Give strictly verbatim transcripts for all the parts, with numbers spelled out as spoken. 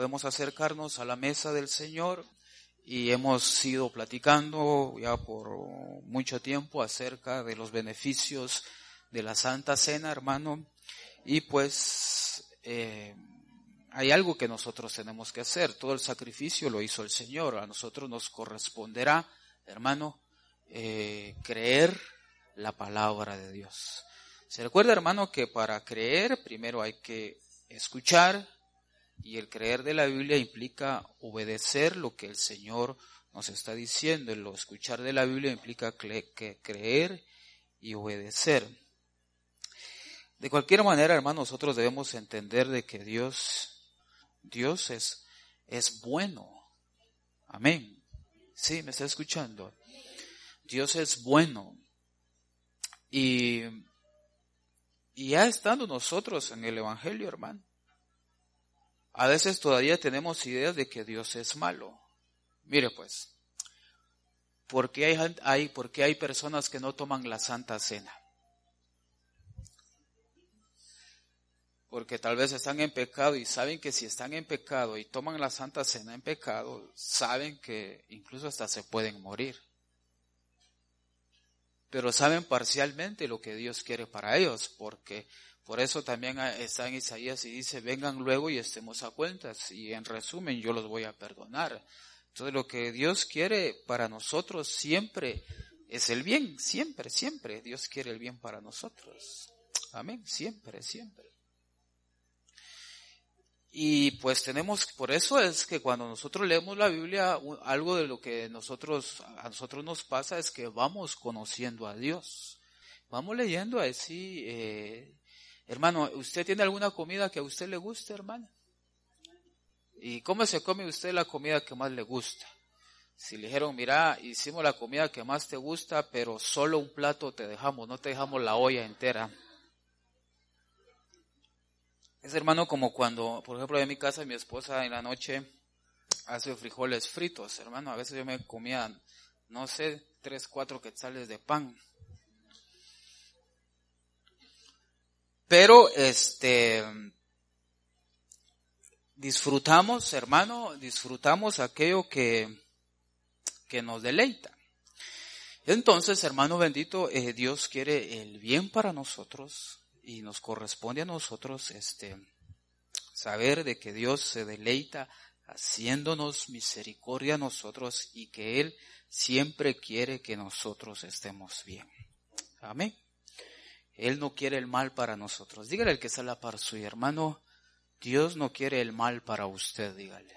Podemos acercarnos a la mesa del Señor y hemos ido platicando ya por mucho tiempo acerca de los beneficios de la Santa Cena, hermano, y pues eh, hay algo que nosotros tenemos que hacer. Todo el sacrificio lo hizo el Señor. A nosotros nos corresponderá, hermano, eh, creer la palabra de Dios. Se recuerda, hermano, que para creer primero hay que escuchar, y el creer de la Biblia implica obedecer lo que el Señor nos está diciendo. El escuchar de la Biblia implica cre- que creer y obedecer. De cualquier manera, hermano, nosotros debemos entender de que Dios, Dios es, es bueno. Amén. Sí, me está escuchando. Dios es bueno. Y, y ya estando nosotros en el Evangelio, hermano, a veces todavía tenemos ideas de que Dios es malo. Mire pues, ¿por qué hay, hay, por qué hay personas que no toman la Santa Cena? Porque tal vez están en pecado y saben que si están en pecado y toman la Santa Cena en pecado, saben que incluso hasta se pueden morir. Pero saben parcialmente lo que Dios quiere para ellos, porque por eso también está en Isaías y dice, vengan luego y estemos a cuentas, y en resumen yo los voy a perdonar. Entonces lo que Dios quiere para nosotros siempre es el bien, siempre, siempre Dios quiere el bien para nosotros. Amén, siempre, siempre. Y pues tenemos, por eso es que cuando nosotros leemos la Biblia, algo de lo que nosotros, a nosotros nos pasa es que vamos conociendo a Dios. Vamos leyendo así, eh, hermano, ¿usted tiene alguna comida que a usted le guste, hermano? ¿Y cómo se come usted la comida que más le gusta? Si le dijeron, mira, hicimos la comida que más te gusta, pero solo un plato te dejamos, no te dejamos la olla entera. Es, hermano, como cuando, por ejemplo, en mi casa mi esposa en la noche hace frijoles fritos, hermano, a veces yo me comía, no sé, tres, cuatro quetzales de pan. Pero, este, disfrutamos, hermano, disfrutamos aquello que, que nos deleita. Entonces, hermano bendito, eh, Dios quiere el bien para nosotros y nos corresponde a nosotros, este, saber de que Dios se deleita haciéndonos misericordia a nosotros y que Él siempre quiere que nosotros estemos bien. Amén. Él no quiere el mal para nosotros. Dígale al que está a la par suya, hermano, Dios no quiere el mal para usted, dígale.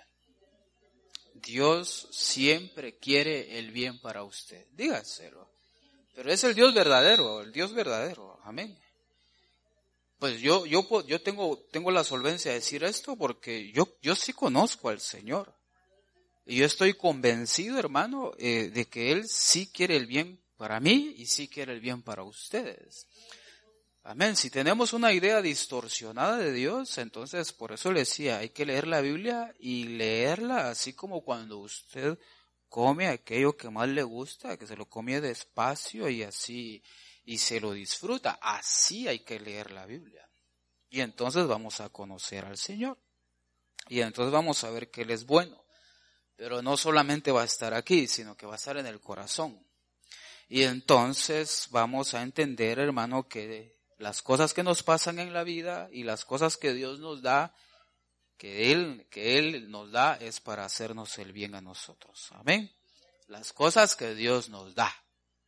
Dios siempre quiere el bien para usted, dígaselo. Pero es el Dios verdadero, el Dios verdadero, amén. Pues yo, yo, yo tengo, tengo la solvencia de decir esto porque yo, yo sí conozco al Señor. Y yo estoy convencido, hermano, eh, de que Él sí quiere el bien para mí y sí quiere el bien para ustedes. Amén. Si tenemos una idea distorsionada de Dios, entonces por eso le decía, hay que leer la Biblia y leerla así como cuando usted come aquello que más le gusta, que se lo come despacio y así, y se lo disfruta. Así hay que leer la Biblia. Y entonces vamos a conocer al Señor. Y entonces vamos a ver que Él es bueno. Pero no solamente va a estar aquí, sino que va a estar en el corazón. Y entonces vamos a entender, hermano, que las cosas que nos pasan en la vida y las cosas que Dios nos da, que Él, que Él nos da es para hacernos el bien a nosotros. Amén. Las cosas que Dios nos da.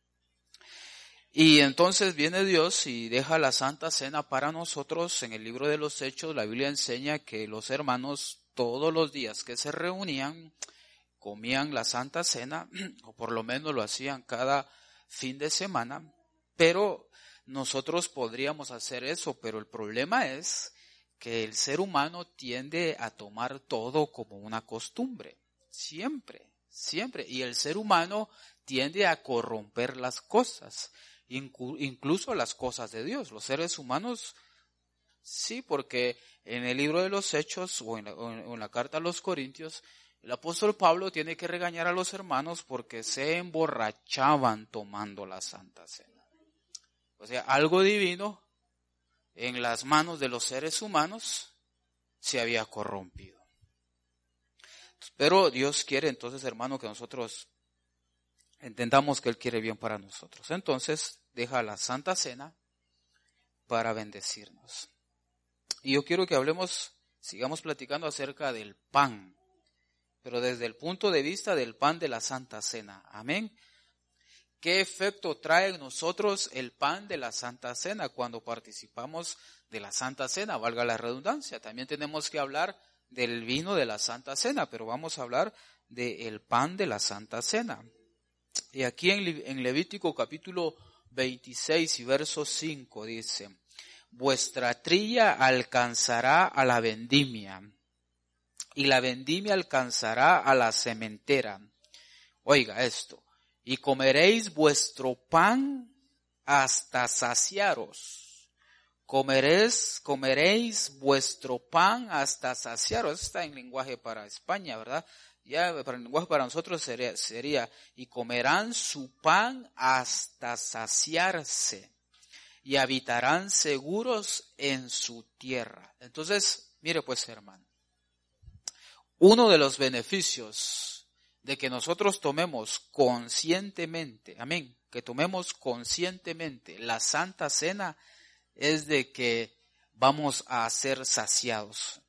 Y entonces viene Dios y deja la Santa Cena para nosotros. En el libro de los Hechos, la Biblia enseña que los hermanos todos los días que se reunían, comían la Santa Cena, o por lo menos lo hacían cada fin de semana, pero nosotros podríamos hacer eso, pero el problema es que el ser humano tiende a tomar todo como una costumbre, siempre, siempre, y el ser humano tiende a corromper las cosas, incluso las cosas de Dios. Los seres humanos, sí, porque en el libro de los Hechos o en la, o en la carta a los Corintios, el apóstol Pablo tiene que regañar a los hermanos porque se emborrachaban tomando la Santa Cena. O sea, algo divino en las manos de los seres humanos se había corrompido. Pero Dios quiere entonces, hermano, que nosotros entendamos que Él quiere bien para nosotros. Entonces, deja la Santa Cena para bendecirnos. Y yo quiero que hablemos, sigamos platicando acerca del pan, pero desde el punto de vista del pan de la Santa Cena. Amén. ¿Qué efecto trae en nosotros el pan de la Santa Cena cuando participamos de la Santa Cena? Valga la redundancia. También tenemos que hablar del vino de la Santa Cena, pero vamos a hablar del pan de la Santa Cena. Y aquí en, en Levítico capítulo veintiséis y verso cinco dice: vuestra trilla alcanzará a la vendimia, y la vendimia alcanzará a la sementera. Oiga esto: y comeréis vuestro pan hasta saciaros. Comeréis, comeréis vuestro pan hasta saciaros. Eso está en lenguaje para España, ¿verdad? Ya para el lenguaje para nosotros sería, sería, y comerán su pan hasta saciarse, y habitarán seguros en su tierra. Entonces, mire pues, hermano, uno de los beneficios de que nosotros tomemos conscientemente, amén, que tomemos conscientemente la Santa Cena es de que vamos a ser saciados.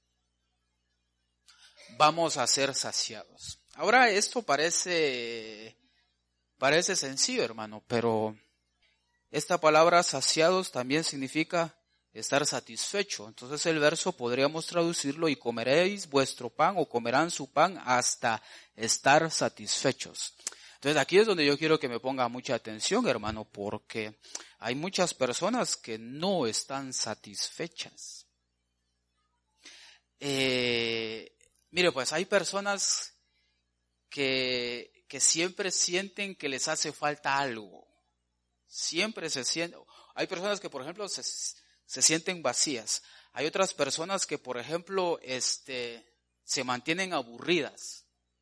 Vamos a ser saciados. Ahora, esto parece, parece sencillo, hermano, pero esta palabra saciados también significa estar satisfecho. Entonces el verso podríamos traducirlo: y comeréis vuestro pan, o comerán su pan hasta estar satisfechos. Entonces aquí es donde yo quiero que me ponga mucha atención, hermano, porque hay muchas personas que no están satisfechas. Eh, mire, pues hay personas que, que siempre sienten que les hace falta algo. Siempre se sienten. Hay personas que, por ejemplo, se, se sienten vacías. Hay otras personas que, por ejemplo, este, se mantienen aburridas.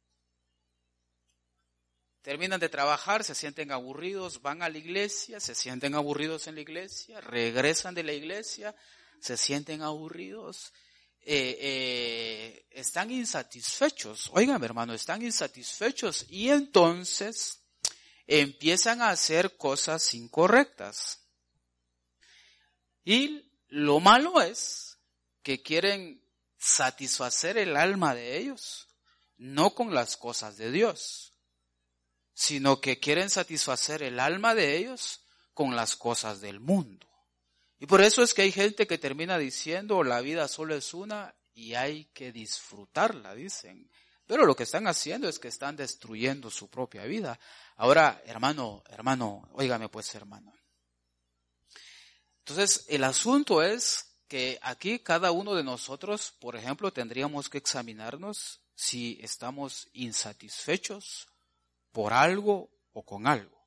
Terminan de trabajar, se sienten aburridos, van a la iglesia, se sienten aburridos en la iglesia, regresan de la iglesia, se sienten aburridos, eh, eh, están insatisfechos. Oigan, hermano, están insatisfechos y entonces empiezan a hacer cosas incorrectas. Y lo malo es que quieren satisfacer el alma de ellos, no con las cosas de Dios, sino que quieren satisfacer el alma de ellos con las cosas del mundo. Y por eso es que hay gente que termina diciendo: la vida solo es una y hay que disfrutarla, dicen. Pero lo que están haciendo es que están destruyendo su propia vida. Ahora, hermano, hermano, óigame pues, hermano. Entonces, el asunto es que aquí cada uno de nosotros, por ejemplo, tendríamos que examinarnos si estamos insatisfechos por algo o con algo.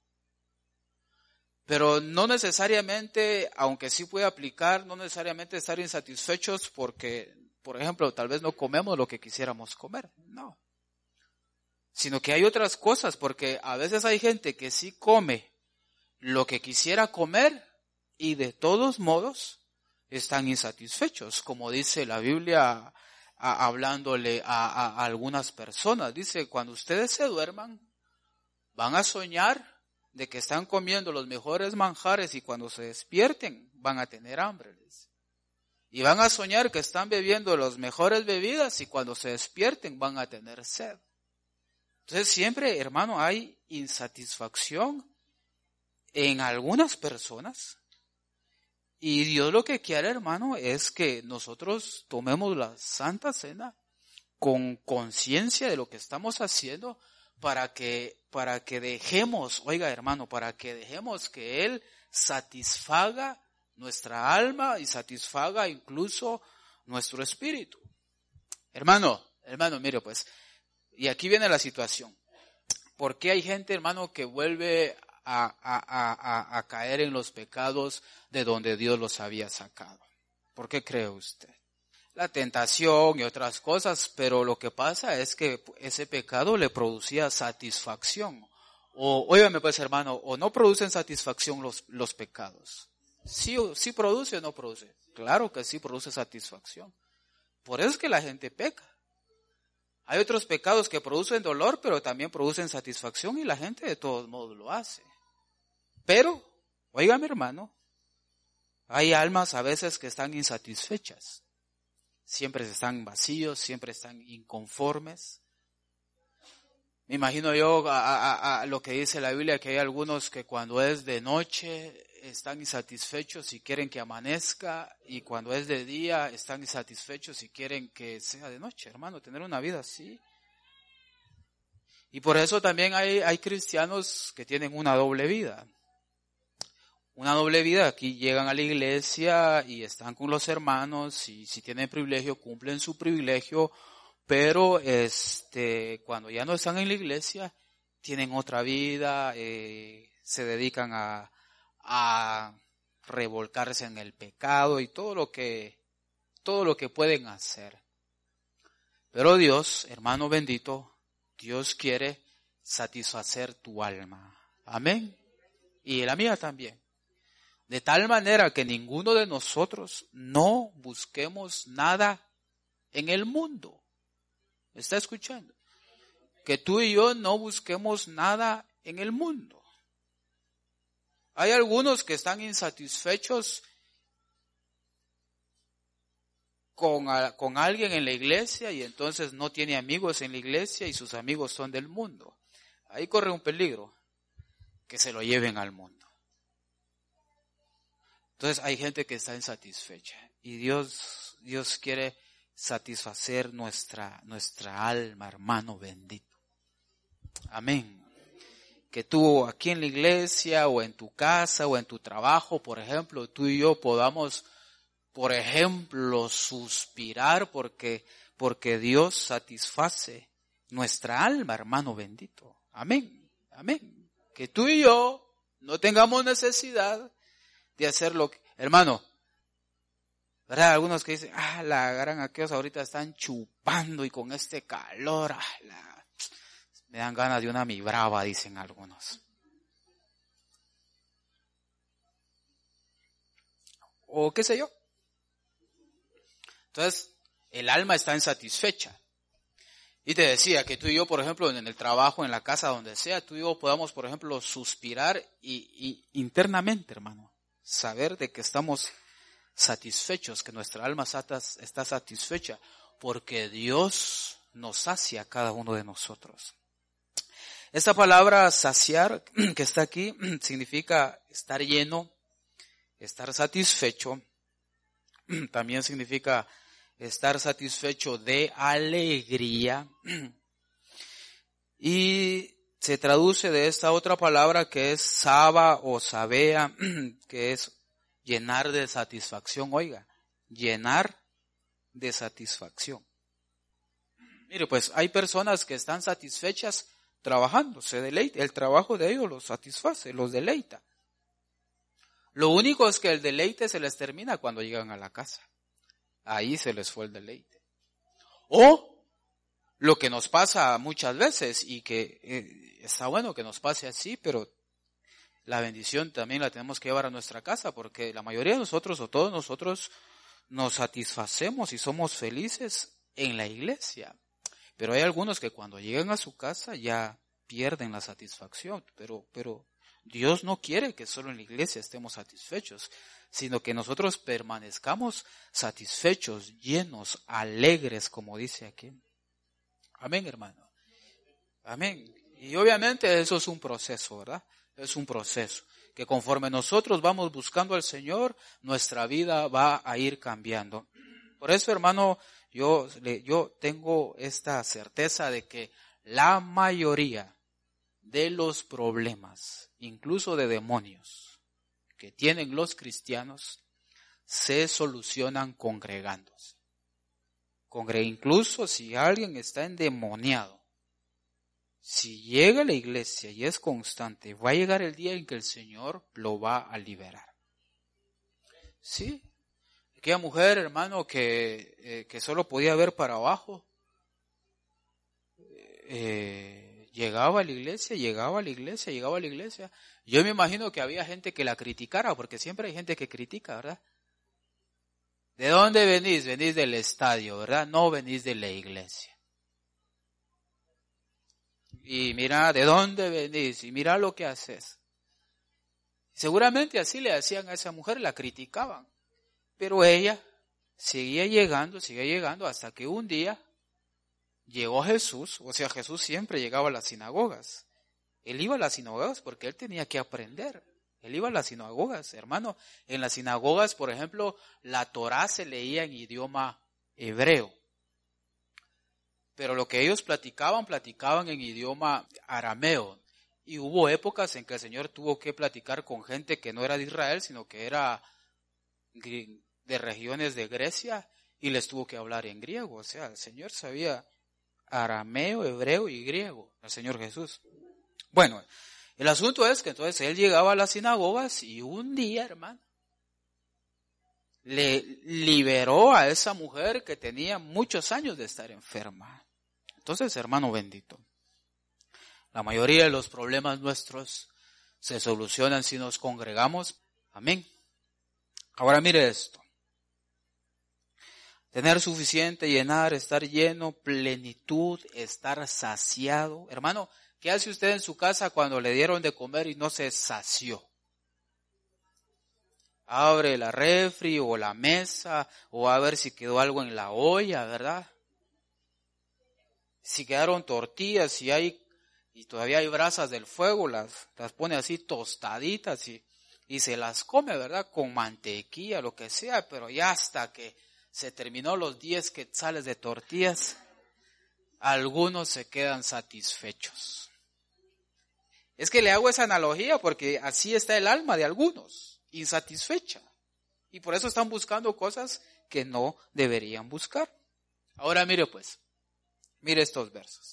Pero no necesariamente, aunque sí puede aplicar, no necesariamente estar insatisfechos porque, por ejemplo, tal vez no comemos lo que quisiéramos comer. No. Sino que hay otras cosas, porque a veces hay gente que sí come lo que quisiera comer y de todos modos están insatisfechos, como dice la Biblia a, hablándole a, a, a algunas personas. Dice: cuando ustedes se duerman, van a soñar de que están comiendo los mejores manjares y cuando se despierten van a tener hambre. Y van a soñar que están bebiendo las mejores bebidas y cuando se despierten van a tener sed. Entonces siempre, hermano, hay insatisfacción en algunas personas. Y Dios lo que quiere, hermano, es que nosotros tomemos la Santa Cena con conciencia de lo que estamos haciendo, para que, para que dejemos, oiga hermano, para que dejemos que Él satisfaga nuestra alma y satisfaga incluso nuestro espíritu. Hermano, hermano, mire pues, y aquí viene la situación. ¿Por qué hay gente, hermano, que vuelve a, a, a, a caer en los pecados de donde Dios los había sacado? ¿Por qué cree usted? La tentación y otras cosas, pero lo que pasa es que ese pecado le producía satisfacción. O, óigame pues hermano, o no producen satisfacción los, los pecados. ¿Sí, sí produce o no produce? Claro que sí produce satisfacción. Por eso es que la gente peca. Hay otros pecados que producen dolor, pero también producen satisfacción y la gente de todos modos lo hace. Pero, oiga mi hermano, hay almas a veces que están insatisfechas. Siempre están vacíos, siempre están inconformes. Me imagino yo a, a, a lo que dice la Biblia, que hay algunos que cuando es de noche están insatisfechos y quieren que amanezca, y cuando es de día están insatisfechos y quieren que sea de noche, hermano, tener una vida así. Y por eso también hay, hay cristianos que tienen una doble vida. Una doble vida, aquí llegan a la iglesia y están con los hermanos y si tienen privilegio cumplen su privilegio, pero este cuando ya no están en la iglesia tienen otra vida, eh, se dedican a, a revolcarse en el pecado y todo lo que todo lo que pueden hacer. Pero Dios, hermano bendito, Dios quiere satisfacer tu alma. Amén. Y la mía también. De tal manera que ninguno de nosotros no busquemos nada en el mundo. ¿Me está escuchando? Que tú y yo no busquemos nada en el mundo. Hay algunos que están insatisfechos con, con alguien en la iglesia y entonces no tiene amigos en la iglesia y sus amigos son del mundo. Ahí corre un peligro, que se lo lleven al mundo. Entonces hay gente que está insatisfecha y Dios, Dios quiere satisfacer nuestra, nuestra alma, hermano bendito. Amén. Que tú aquí en la iglesia o en tu casa o en tu trabajo, por ejemplo, tú y yo podamos, por ejemplo, suspirar porque, porque Dios satisface nuestra alma, hermano bendito. Amén. Amén. Que tú y yo no tengamos necesidad de hacer lo que, hermano, ¿verdad? Algunos que dicen, ah, la gran aquellos ahorita están chupando y con este calor, ah, la, me dan ganas de una mi brava, dicen algunos. O qué sé yo. Entonces, el alma está insatisfecha. Y te decía que tú y yo, por ejemplo, en el trabajo, en la casa, donde sea, tú y yo podamos, por ejemplo, suspirar y, y internamente, hermano, saber de que estamos satisfechos, que nuestra alma está satisfecha, porque Dios nos sacia a cada uno de nosotros. Esta palabra saciar que está aquí significa estar lleno, estar satisfecho, también significa estar satisfecho de alegría y se traduce de esta otra palabra que es saba o sabea, que es llenar de satisfacción. Oiga, llenar de satisfacción. Mire, pues hay personas que están satisfechas trabajando, se deleita, el trabajo de ellos los satisface, los deleita. Lo único es que el deleite se les termina cuando llegan a la casa. Ahí se les fue el deleite. O lo que nos pasa muchas veces y que eh, está bueno que nos pase así, pero la bendición también la tenemos que llevar a nuestra casa, porque la mayoría de nosotros o todos nosotros nos satisfacemos y somos felices en la iglesia. Pero hay algunos que cuando llegan a su casa ya pierden la satisfacción, pero, pero Dios no quiere que solo en la iglesia estemos satisfechos, sino que nosotros permanezcamos satisfechos, llenos, alegres, como dice aquí. Amén, hermano. Amén. Y obviamente eso es un proceso, ¿verdad? Es un proceso que conforme nosotros vamos buscando al Señor, nuestra vida va a ir cambiando. Por eso, hermano, yo, yo tengo esta certeza de que la mayoría de los problemas, incluso de demonios, que tienen los cristianos, se solucionan congregándose. Congre- incluso si alguien está endemoniado, si llega a la iglesia y es constante, va a llegar el día en que el Señor lo va a liberar. Sí, aquella mujer, hermano, que, eh, que solo podía ver para abajo, eh, llegaba a la iglesia, llegaba a la iglesia, llegaba a la iglesia. Yo me imagino que había gente que la criticara, porque siempre hay gente que critica, ¿verdad? ¿De dónde venís? Venís del estadio, ¿verdad? No venís de la iglesia. y mira de dónde venís, y mira lo que haces. Seguramente así le hacían a esa mujer, la criticaban. Pero ella seguía llegando, seguía llegando, hasta que un día llegó Jesús. O sea, Jesús siempre llegaba a las sinagogas. Él iba a las sinagogas porque él tenía que aprender. Él iba a las sinagogas, hermano. En las sinagogas, por ejemplo, la Torá se leía en idioma hebreo. Pero lo que ellos platicaban, platicaban en idioma arameo. Y hubo épocas en que el Señor tuvo que platicar con gente que no era de Israel, sino que era de regiones de Grecia, y les tuvo que hablar en griego. O sea, el Señor sabía arameo, hebreo y griego, el Señor Jesús. Bueno, el asunto es que entonces él llegaba a las sinagogas y un día, hermano, le liberó a esa mujer que tenía muchos años de estar enferma. Entonces, hermano bendito, la mayoría de los problemas nuestros se solucionan si nos congregamos. Amén. Ahora mire esto. Tener suficiente, llenar, estar lleno, plenitud, estar saciado. Hermano, ¿qué hace usted en su casa cuando le dieron de comer y no se sació? Abre la refri o la mesa o a ver si quedó algo en la olla, ¿verdad? Si quedaron tortillas, si hay y todavía hay brasas del fuego, las, las pone así tostaditas y, y se las come, ¿verdad? Con mantequilla, lo que sea, pero ya hasta que se terminó los diez quetzales de tortillas, algunos se quedan satisfechos. Es que le hago esa analogía porque así está el alma de algunos, insatisfecha. Y por eso están buscando cosas que no deberían buscar. Ahora mire pues, mire estos versos.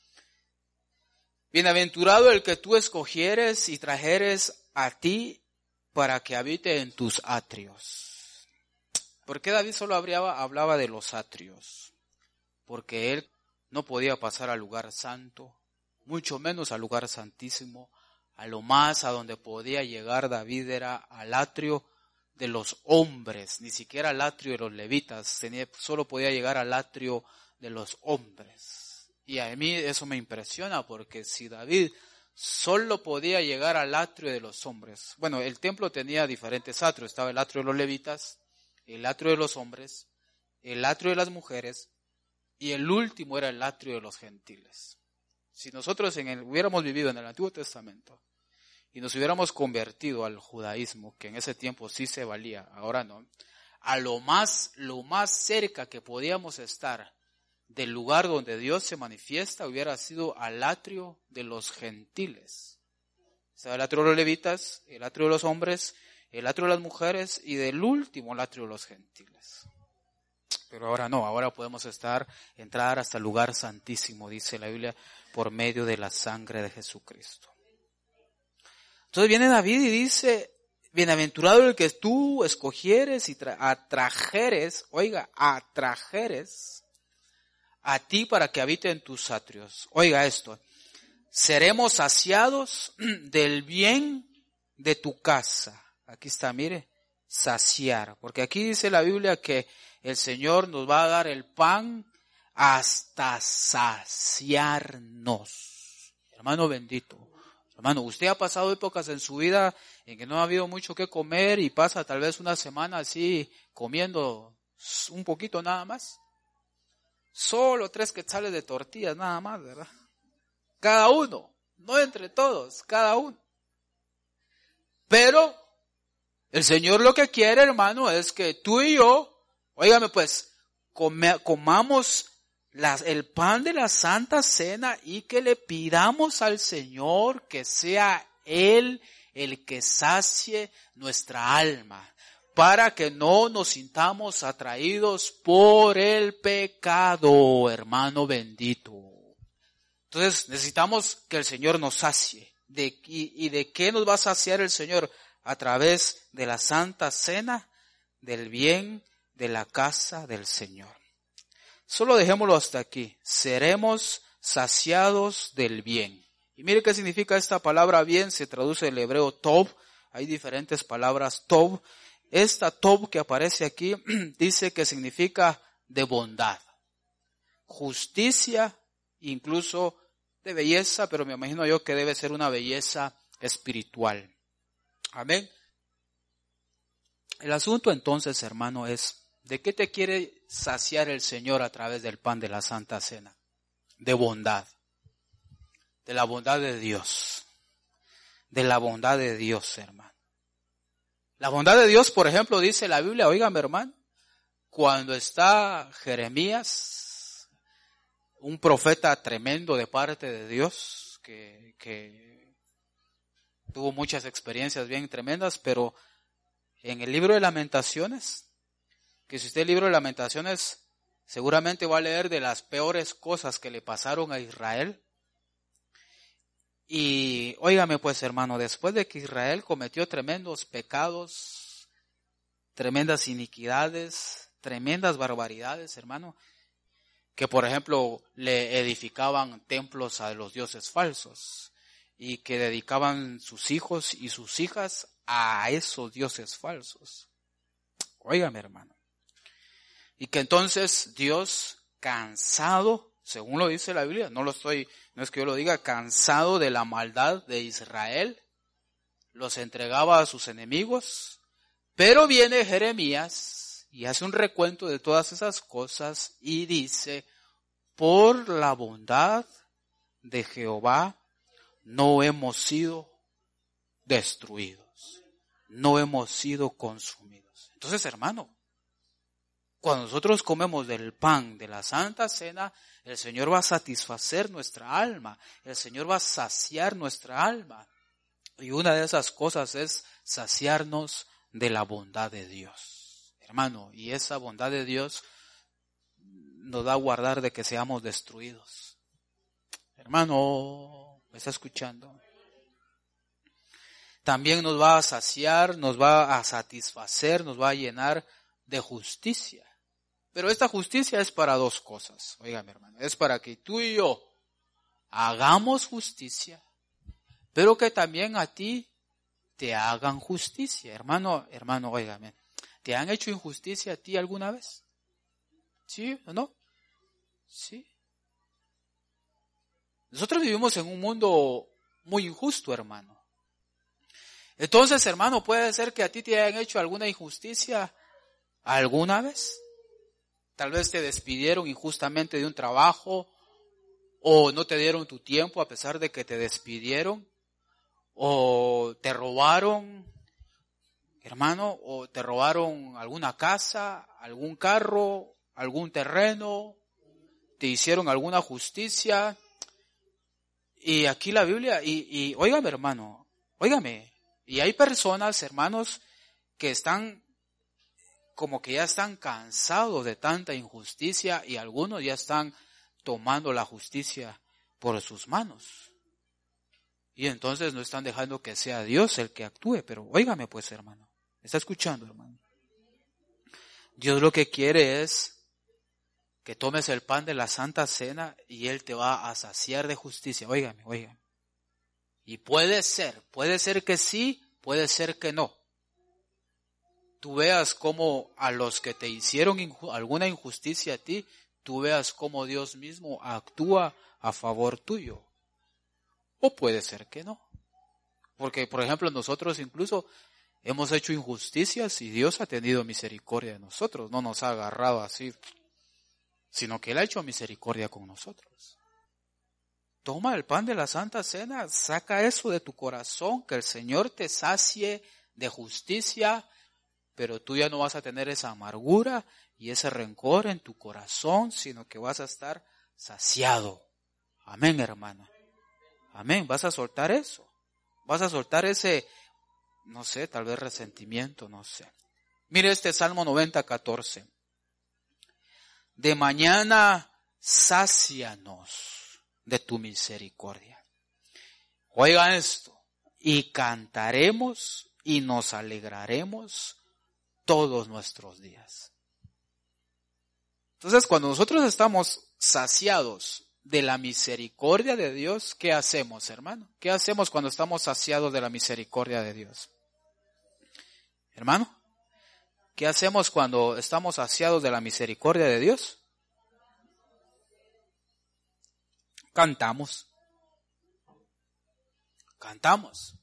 Bienaventurado el que tú escogieres y trajeres a ti para que habite en tus atrios. ¿Por qué David solo hablaba, hablaba de los atrios? Porque él no podía pasar al lugar santo, mucho menos al lugar santísimo. A lo más a donde podía llegar David era al atrio de los hombres, ni siquiera al atrio de los levitas, tenía, solo podía llegar al atrio de los hombres. Y a mí eso me impresiona porque si David solo podía llegar al atrio de los hombres, bueno, el templo tenía diferentes atrios, estaba el atrio de los levitas, el atrio de los hombres, el atrio de las mujeres y el último era el atrio de los gentiles. Si nosotros en el, hubiéramos vivido en el Antiguo Testamento y nos hubiéramos convertido al judaísmo, que en ese tiempo sí se valía, ahora no, a lo más, lo más cerca que podíamos estar del lugar donde Dios se manifiesta hubiera sido al atrio de los gentiles. O sea, el atrio de los levitas, el atrio de los hombres, el atrio de las mujeres y del último el atrio de los gentiles. Pero ahora no, ahora podemos estar, entrar hasta el lugar santísimo, dice la Biblia, por medio de la sangre de Jesucristo. Entonces viene David y dice, bienaventurado el que tú escogieres y tra- atrajeres, oiga, atrajeres a ti para que habite en tus atrios. Oiga esto, seremos saciados del bien de tu casa. Aquí está, mire, saciar. Porque aquí dice la Biblia que el Señor nos va a dar el pan hasta saciarnos. Hermano bendito. Hermano, usted ha pasado épocas en su vida en que no ha habido mucho que comer y pasa tal vez una semana así comiendo un poquito nada más. Solo tres quetzales de tortillas nada más, ¿verdad? Cada uno, no entre todos, cada uno. Pero el Señor lo que quiere, hermano, es que tú y yo, óigame pues, come, comamos las, el pan de la Santa Cena y que le pidamos al Señor que sea Él el que sacie nuestra alma, para que no nos sintamos atraídos por el pecado, hermano bendito. Entonces necesitamos que el Señor nos sacie. ¿De, y, ¿Y de qué nos va a saciar el Señor? A través de la Santa Cena, del bien de la casa del Señor. Solo dejémoslo hasta aquí. Seremos saciados del bien. Y mire qué significa esta palabra bien, se traduce del hebreo tov. Hay diferentes palabras tov. Esta tov que aparece aquí dice que significa de bondad, justicia, incluso de belleza, pero me imagino yo que debe ser una belleza espiritual. Amén. El asunto entonces, hermano, es ¿de qué te quiere saciar el Señor a través del pan de la Santa Cena? De bondad, de la bondad de Dios, de la bondad de Dios, hermano. La bondad de Dios, por ejemplo, dice la Biblia, óigame, hermano, cuando está Jeremías, un profeta tremendo de parte de Dios, que, que tuvo muchas experiencias bien tremendas, pero en el libro de Lamentaciones, que si usted el libro de Lamentaciones seguramente va a leer de las peores cosas que le pasaron a Israel. Y óigame pues, hermano, después de que Israel cometió tremendos pecados, tremendas iniquidades, tremendas barbaridades, hermano, que por ejemplo le edificaban templos a los dioses falsos y que dedicaban sus hijos y sus hijas a esos dioses falsos. Óigame, hermano. Y que entonces Dios, cansado, según lo dice la Biblia, no lo estoy, no es que yo lo diga, cansado de la maldad de Israel, los entregaba a sus enemigos, pero viene Jeremías y hace un recuento de todas esas cosas y dice, por la bondad de Jehová no hemos sido destruidos, no hemos sido consumidos. Entonces, hermano, cuando nosotros comemos del pan de la Santa Cena, el Señor va a satisfacer nuestra alma, el Señor va a saciar nuestra alma. Y una de esas cosas es saciarnos de la bondad de Dios. Hermano, y esa bondad de Dios nos da a guardar de que seamos destruidos. Hermano, ¿me está escuchando? También nos va a saciar, nos va a satisfacer, nos va a llenar de justicia. Pero esta justicia es para dos cosas. Oiga, mi hermano, es para que tú y yo hagamos justicia, pero que también a ti te hagan justicia. Hermano, hermano, óigame, ¿te han hecho injusticia a ti alguna vez? ¿Sí o no? Sí. Nosotros vivimos en un mundo muy injusto, hermano. Entonces, hermano, puede ser que a ti te hayan hecho alguna injusticia alguna vez. Tal vez te despidieron injustamente de un trabajo, o no te dieron tu tiempo a pesar de que te despidieron, o te robaron, hermano, o te robaron alguna casa, algún carro, algún terreno, te hicieron alguna justicia. Y aquí la Biblia, y, y óigame, hermano, óigame, y hay personas, hermanos, que están como que ya están cansados de tanta injusticia y algunos ya están tomando la justicia por sus manos. Y entonces no están dejando que sea Dios el que actúe. Pero óigame pues, hermano, ¿me está escuchando, hermano? Dios lo que quiere es que tomes el pan de la Santa Cena y Él te va a saciar de justicia. Óigame, óigame. Y puede ser, puede ser que sí, puede ser que no. Tú veas cómo a los que te hicieron inju- alguna injusticia a ti, tú veas cómo Dios mismo actúa a favor tuyo. O puede ser que no. Porque, por ejemplo, nosotros incluso hemos hecho injusticias y Dios ha tenido misericordia de nosotros. No nos ha agarrado así, sino que Él ha hecho misericordia con nosotros. Toma el pan de la Santa Cena, saca eso de tu corazón, que el Señor te sacie de justicia, pero tú ya no vas a tener esa amargura y ese rencor en tu corazón, sino que vas a estar saciado. Amén, hermana. Amén. Vas a soltar eso. Vas a soltar ese, no sé, tal vez resentimiento, no sé. Mire este Salmo noventa, catorce. De mañana sácianos de tu misericordia. Oigan esto. Y cantaremos y nos alegraremos todos nuestros días. Entonces, cuando nosotros estamos saciados de la misericordia de Dios, ¿qué hacemos, hermano? ¿Qué hacemos cuando estamos saciados de la misericordia de Dios? Hermano, ¿qué hacemos cuando estamos saciados de la misericordia de Dios? Cantamos. Cantamos.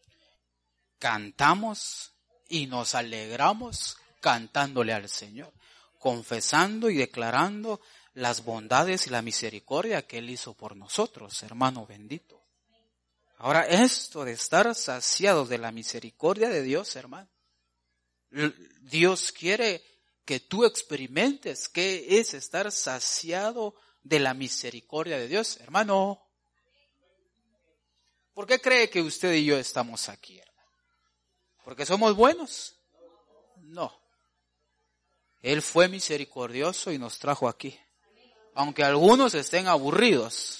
Cantamos y nos alegramos cantándole al Señor, confesando y declarando las bondades y la misericordia que Él hizo por nosotros, hermano bendito. Ahora, esto de estar saciados de la misericordia de Dios, hermano, Dios quiere que tú experimentes qué es estar saciado de la misericordia de Dios, hermano. ¿Por qué cree que usted y yo estamos aquí, hermano? ¿Porque somos buenos? No. Él fue misericordioso y nos trajo aquí. Aunque algunos estén aburridos.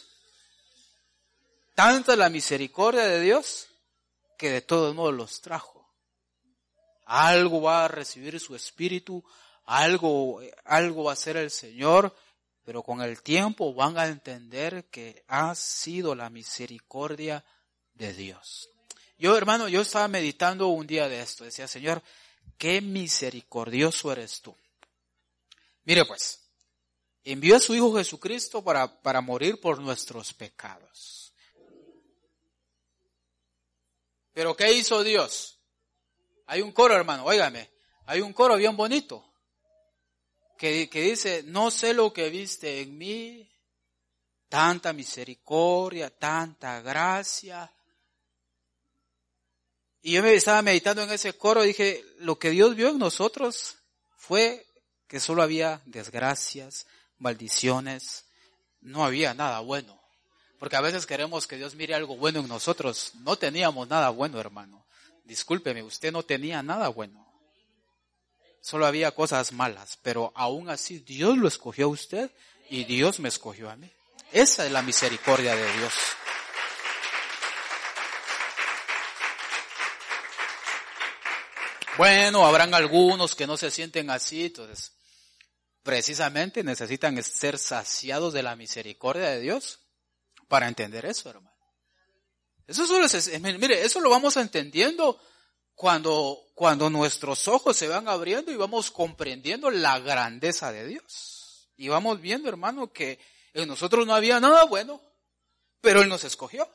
Tanta la misericordia de Dios que de todos modos los trajo. Algo va a recibir su espíritu, algo, algo va a hacer el Señor, pero con el tiempo van a entender que ha sido la misericordia de Dios. Yo, hermano, yo estaba meditando un día de esto. Decía, Señor, qué misericordioso eres tú. Mire pues, envió a su Hijo Jesucristo para, para morir por nuestros pecados. ¿Pero qué hizo Dios? Hay un coro, hermano, óigame, hay un coro bien bonito que, que dice, no sé lo que viste en mí, tanta misericordia, tanta gracia. Y yo me estaba meditando en ese coro y dije, lo que Dios vio en nosotros fue que solo había desgracias, maldiciones, no había nada bueno. Porque a veces queremos que Dios mire algo bueno en nosotros. No teníamos nada bueno, hermano. Discúlpeme, usted no tenía nada bueno. Solo había cosas malas, pero aún así Dios lo escogió a usted y Dios me escogió a mí. Esa es la misericordia de Dios. Bueno, habrán algunos que no se sienten así, entonces precisamente necesitan ser saciados de la misericordia de Dios para entender eso, hermano. Eso solo es, mire, eso lo vamos entendiendo cuando, cuando nuestros ojos se van abriendo y vamos comprendiendo la grandeza de Dios. Y vamos viendo, hermano, que en nosotros no había nada bueno, pero Él nos escogió.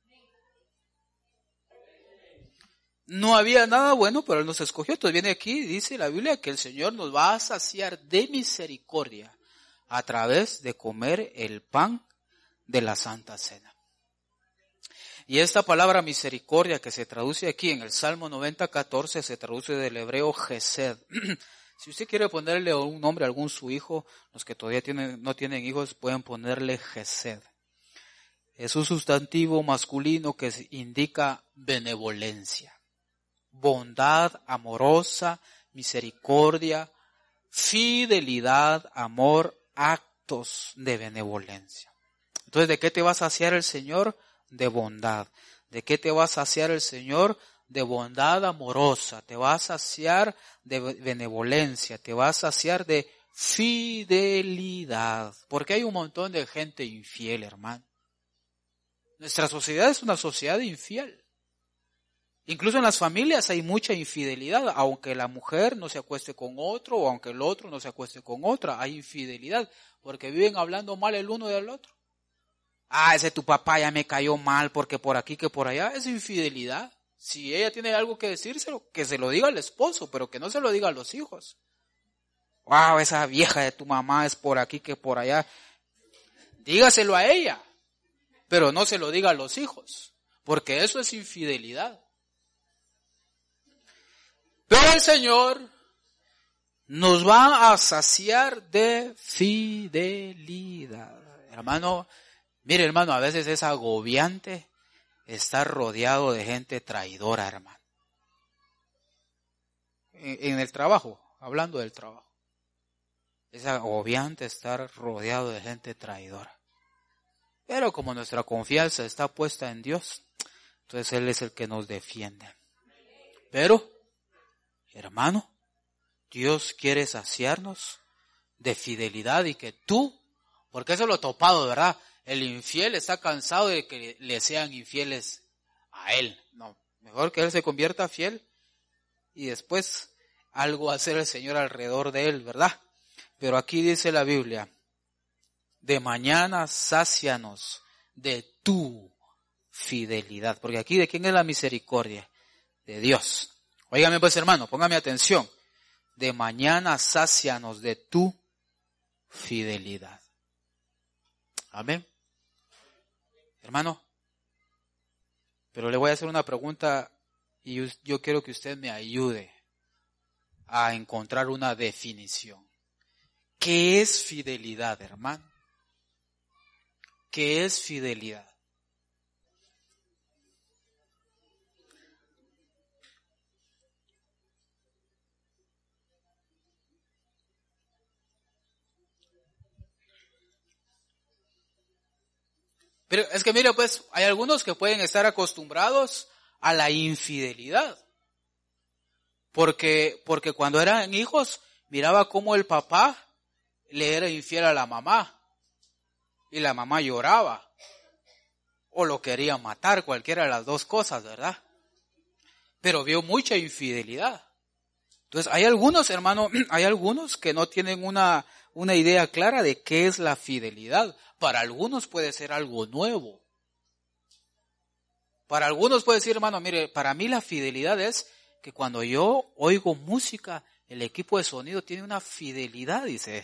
No había nada bueno, pero Él nos escogió. Entonces viene aquí, dice la Biblia, que el Señor nos va a saciar de misericordia a través de comer el pan de la Santa Cena. Y esta palabra misericordia que se traduce aquí en el Salmo noventa, catorce, se traduce del hebreo Gesed. Si usted quiere ponerle un nombre a algún su hijo, los que todavía tienen, no tienen hijos, pueden ponerle Gesed. Es un sustantivo masculino que indica benevolencia, bondad amorosa, misericordia, fidelidad, amor, actos de benevolencia. Entonces, ¿de qué te va a saciar el Señor? De bondad. ¿De qué te va a saciar el Señor? De bondad amorosa. Te va a saciar de benevolencia. Te va a saciar de fidelidad. Porque hay un montón de gente infiel, hermano. Nuestra sociedad es una sociedad infiel. Incluso en las familias hay mucha infidelidad. Aunque la mujer no se acueste con otro o aunque el otro no se acueste con otra, hay infidelidad. Porque viven hablando mal el uno del otro. Ah, ese tu papá ya me cayó mal porque por aquí que por allá, es infidelidad. Si ella tiene algo que decírselo, que se lo diga al esposo, pero que no se lo diga a los hijos. Wow, esa vieja de tu mamá es por aquí que por allá. Dígaselo a ella, pero no se lo diga a los hijos, porque eso es infidelidad. Pero el Señor nos va a saciar de fidelidad. Hermano, mire, hermano, a veces es agobiante estar rodeado de gente traidora, hermano. En, en el trabajo, hablando del trabajo. Es agobiante estar rodeado de gente traidora. Pero como nuestra confianza está puesta en Dios, entonces Él es el que nos defiende. Pero, hermano, Dios quiere saciarnos de fidelidad y que tú, porque eso lo he topado, ¿verdad? El infiel está cansado de que le sean infieles a él. No, mejor que él se convierta fiel y después algo hacer el Señor alrededor de él, ¿verdad? Pero aquí dice la Biblia, de mañana sácianos de tu fidelidad. Porque aquí, ¿de quién es la misericordia? De Dios. Óigame pues, hermano, póngame atención. De mañana sácianos de tu fidelidad. Amén. Hermano, pero le voy a hacer una pregunta y yo, yo quiero que usted me ayude a encontrar una definición. ¿Qué es fidelidad, hermano? ¿Qué es fidelidad? Pero es que mire, pues, hay algunos que pueden estar acostumbrados a la infidelidad. Porque, porque cuando eran hijos, miraba cómo el papá le era infiel a la mamá. Y la mamá lloraba. O lo quería matar, cualquiera de las dos cosas, ¿verdad? Pero vio mucha infidelidad. Entonces, hay algunos, hermano, hay algunos que no tienen una, una idea clara de qué es la fidelidad. Para algunos puede ser algo nuevo. Para algunos puede decir, hermano, mire, para mí la fidelidad es que cuando yo oigo música, el equipo de sonido tiene una fidelidad, dice.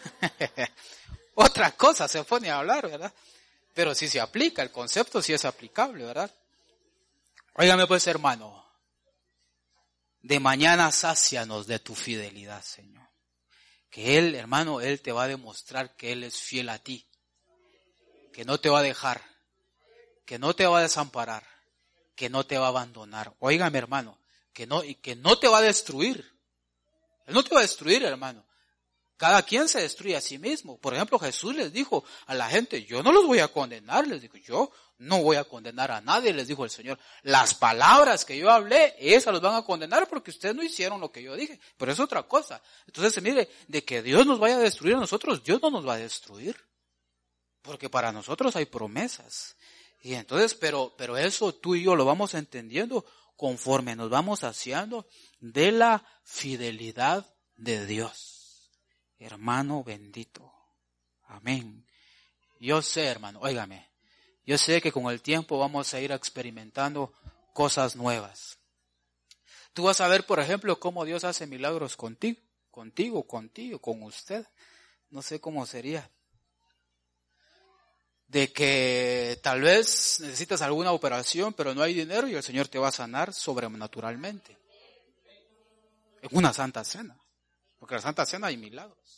Otra cosa se pone a hablar, ¿verdad? Pero sí se aplica, el concepto sí es aplicable, ¿verdad? Óigame pues, hermano, de mañana sácianos de tu fidelidad, Señor. Que Él, hermano, Él te va a demostrar que Él es fiel a ti. Que no te va a dejar, que no te va a desamparar, que no te va a abandonar. Óigame, hermano, que no, y que no te va a destruir. Él no te va a destruir, hermano. Cada quien se destruye a sí mismo. Por ejemplo, Jesús les dijo a la gente, yo no los voy a condenar. Les dijo, yo no voy a condenar a nadie, les dijo el Señor. Las palabras que yo hablé, esas los van a condenar porque ustedes no hicieron lo que yo dije. Pero es otra cosa. Entonces, mire, de que Dios nos vaya a destruir a nosotros, Dios no nos va a destruir. Porque para nosotros hay promesas. Y entonces, pero, pero eso tú y yo lo vamos entendiendo conforme nos vamos saciando de la fidelidad de Dios. Hermano bendito. Amén. Yo sé, hermano, óigame, yo sé que con el tiempo vamos a ir experimentando cosas nuevas. Tú vas a ver, por ejemplo, cómo Dios hace milagros contigo, contigo, contigo, con usted. No sé cómo sería. De que tal vez necesitas alguna operación, pero no hay dinero y el Señor te va a sanar sobrenaturalmente. En una santa cena. Porque en la santa cena hay milagros.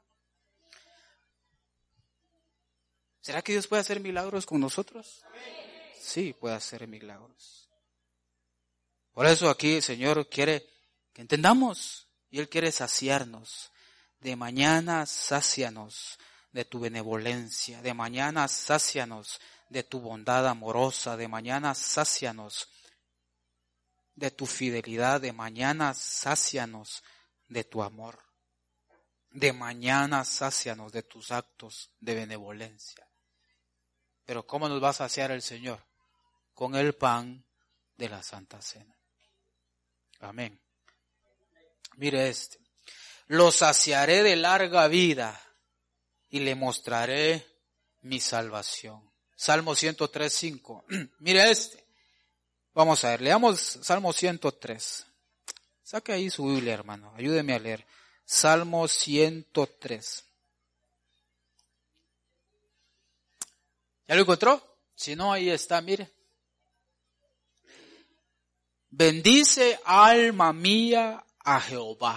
¿Será que Dios puede hacer milagros con nosotros? Sí, puede hacer milagros. Por eso aquí el Señor quiere que entendamos y Él quiere saciarnos. De mañana sácianos de tu benevolencia, de mañana sácianos de tu bondad amorosa, de mañana sácianos de tu fidelidad, de mañana sácianos de tu amor, de mañana sácianos de tus actos de benevolencia. Pero ¿cómo nos va a saciar el Señor? Con el pan de la Santa Cena. Amén. Mire este. Lo saciaré de larga vida y le mostraré mi salvación. Salmo ciento tres, cinco. Mire este. Vamos a ver, leamos Salmo ciento tres. Saque ahí su Biblia, hermano. Ayúdeme a leer. Salmo ciento tres. ¿Ya lo encontró? Si no, ahí está, mire. Bendice, alma mía, a Jehová,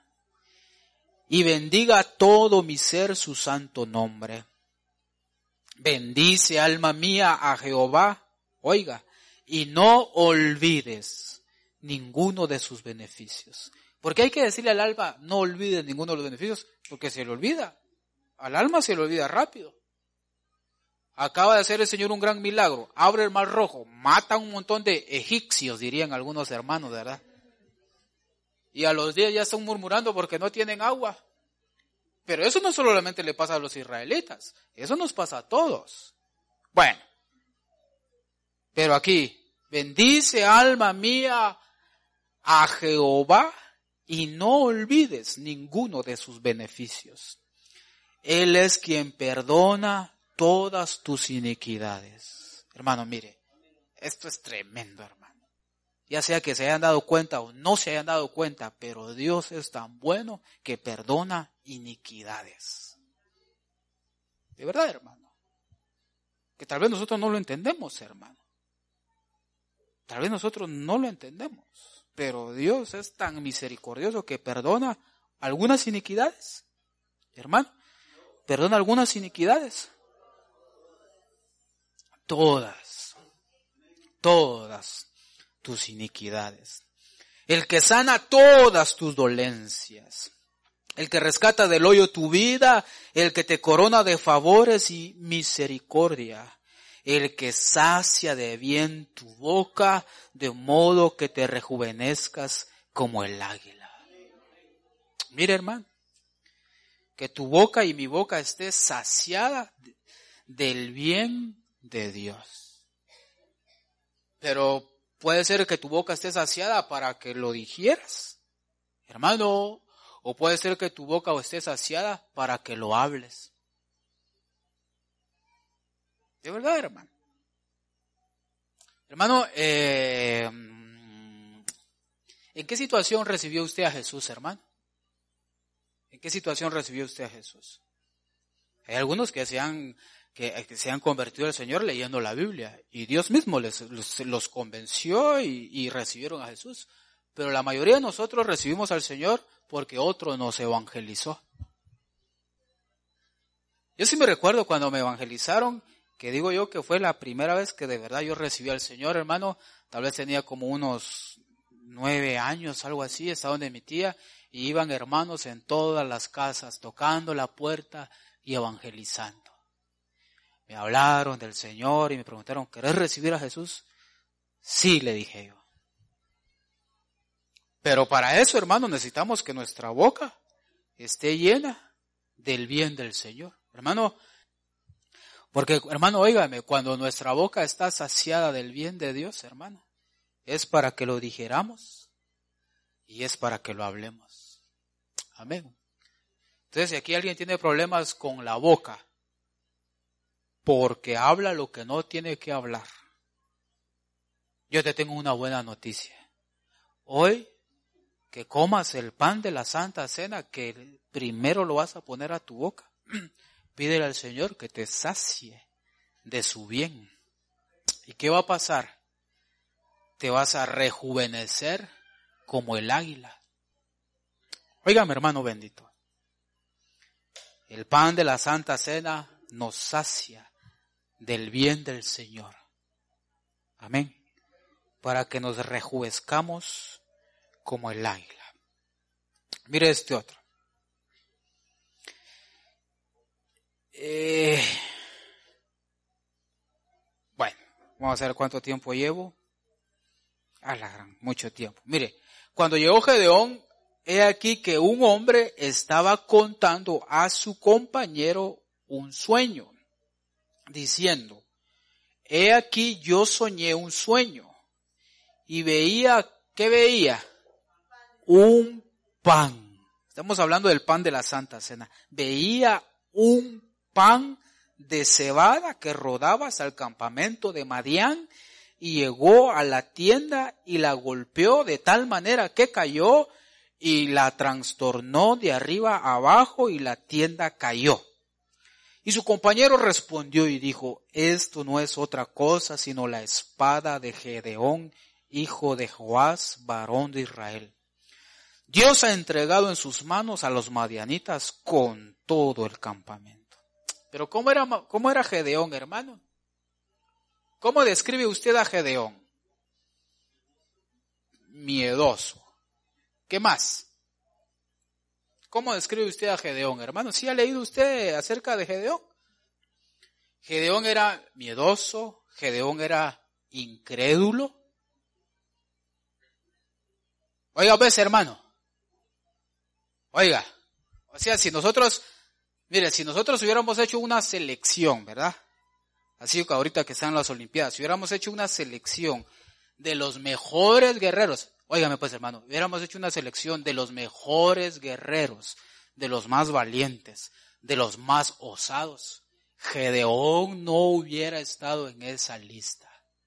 y bendiga todo mi ser su santo nombre. Bendice, alma mía, a Jehová, oiga, y no olvides ninguno de sus beneficios. Porque hay que decirle al alma, no olvides ninguno de los beneficios, porque se le olvida. Al alma se le olvida rápido. Acaba de hacer el Señor un gran milagro. Abre el mar rojo, mata un montón de egipcios, dirían algunos hermanos, ¿verdad? Y a los días ya están murmurando porque no tienen agua. Pero eso no solamente le pasa a los israelitas, eso nos pasa a todos. Bueno, pero aquí, bendice alma mía a Jehová y no olvides ninguno de sus beneficios. Él es quien perdona todas tus iniquidades. Hermano, mire, Esto es tremendo, hermano. Ya sea que se hayan dado cuenta o no se hayan dado cuenta, pero Dios es tan bueno que perdona iniquidades. De verdad, hermano. Que tal vez nosotros no lo entendemos, hermano. Tal vez nosotros no lo entendemos. Pero Dios es tan misericordioso que perdona algunas iniquidades. Hermano, perdona algunas iniquidades. Todas, todas tus iniquidades. El que sana todas tus dolencias. El que rescata del hoyo tu vida. El que te corona de favores y misericordia. El que sacia de bien tu boca, de modo que te rejuvenezcas como el águila. Mira, hermano, que tu boca y mi boca esté saciada del bien de Dios. Pero puede ser que tu boca esté saciada para que lo digieras, hermano, o puede ser que tu boca esté saciada para que lo hables. De verdad, hermano. Hermano, eh, ¿en qué situación recibió usted a Jesús, hermano? ¿En qué situación recibió usted a Jesús? Hay algunos que se han, que, que se han convertido al Señor leyendo la Biblia y Dios mismo les, los, los convenció y, y recibieron a Jesús. Pero la mayoría de nosotros recibimos al Señor porque otro nos evangelizó. Yo sí me recuerdo cuando me evangelizaron, que digo yo que fue la primera vez que de verdad yo recibí al Señor, hermano. Tal vez tenía como unos nueve años, algo así, estaba donde mi tía, y iban hermanos en todas las casas, tocando la puerta y evangelizando. Me hablaron del Señor y me preguntaron, ¿querés recibir a Jesús? Sí, le dije yo. Pero para eso, hermano, necesitamos que nuestra boca esté llena del bien del Señor. Hermano, porque, hermano, óigame, cuando nuestra boca está saciada del bien de Dios, hermano, es para que lo dijéramos y es para que lo hablemos. Amén. Entonces, si aquí alguien tiene problemas con la boca, porque habla lo que no tiene que hablar, yo te tengo una buena noticia. Hoy, que comas el pan de la Santa Cena, que primero lo vas a poner a tu boca, pídele al Señor que te sacie de su bien. ¿Y qué va a pasar? Te vas a rejuvenecer como el águila. Óigame, hermano bendito. El pan de la Santa Cena nos sacia del bien del Señor. Amén. Para que nos rejuvenezcamos como el águila. Mire este otro. Eh, bueno, vamos a ver cuánto tiempo llevo. A la gran, mucho tiempo. Mire, cuando llegó Gedeón, he aquí que un hombre estaba contando a su compañero un sueño, diciendo, he aquí yo soñé un sueño, y veía, ¿qué veía? Un pan. Estamos hablando del pan de la Santa Cena. Veía un pan de cebada que rodaba hasta el campamento de Madián y llegó a la tienda y la golpeó de tal manera que cayó y la trastornó de arriba a abajo y la tienda cayó. Y su compañero respondió y dijo, esto no es otra cosa sino la espada de Gedeón, hijo de Joás, varón de Israel. Dios ha entregado en sus manos a los madianitas con todo el campamento. Pero ¿cómo era, cómo era Gedeón, hermano? ¿Cómo describe usted a Gedeón? Miedoso. ¿Qué más? ¿Cómo describe usted a Gedeón, hermano? ¿Sí ha leído usted acerca de Gedeón? Gedeón era miedoso, Gedeón era incrédulo. Oiga, pues, hermano. Oiga, o sea, si nosotros, mire, si nosotros hubiéramos hecho una selección, ¿verdad? Así que ahorita que están las Olimpiadas, si hubiéramos hecho una selección de los mejores guerreros, óigame pues, hermano, hubiéramos hecho una selección de los mejores guerreros, de los más valientes, de los más osados, Gedeón no hubiera estado en esa lista.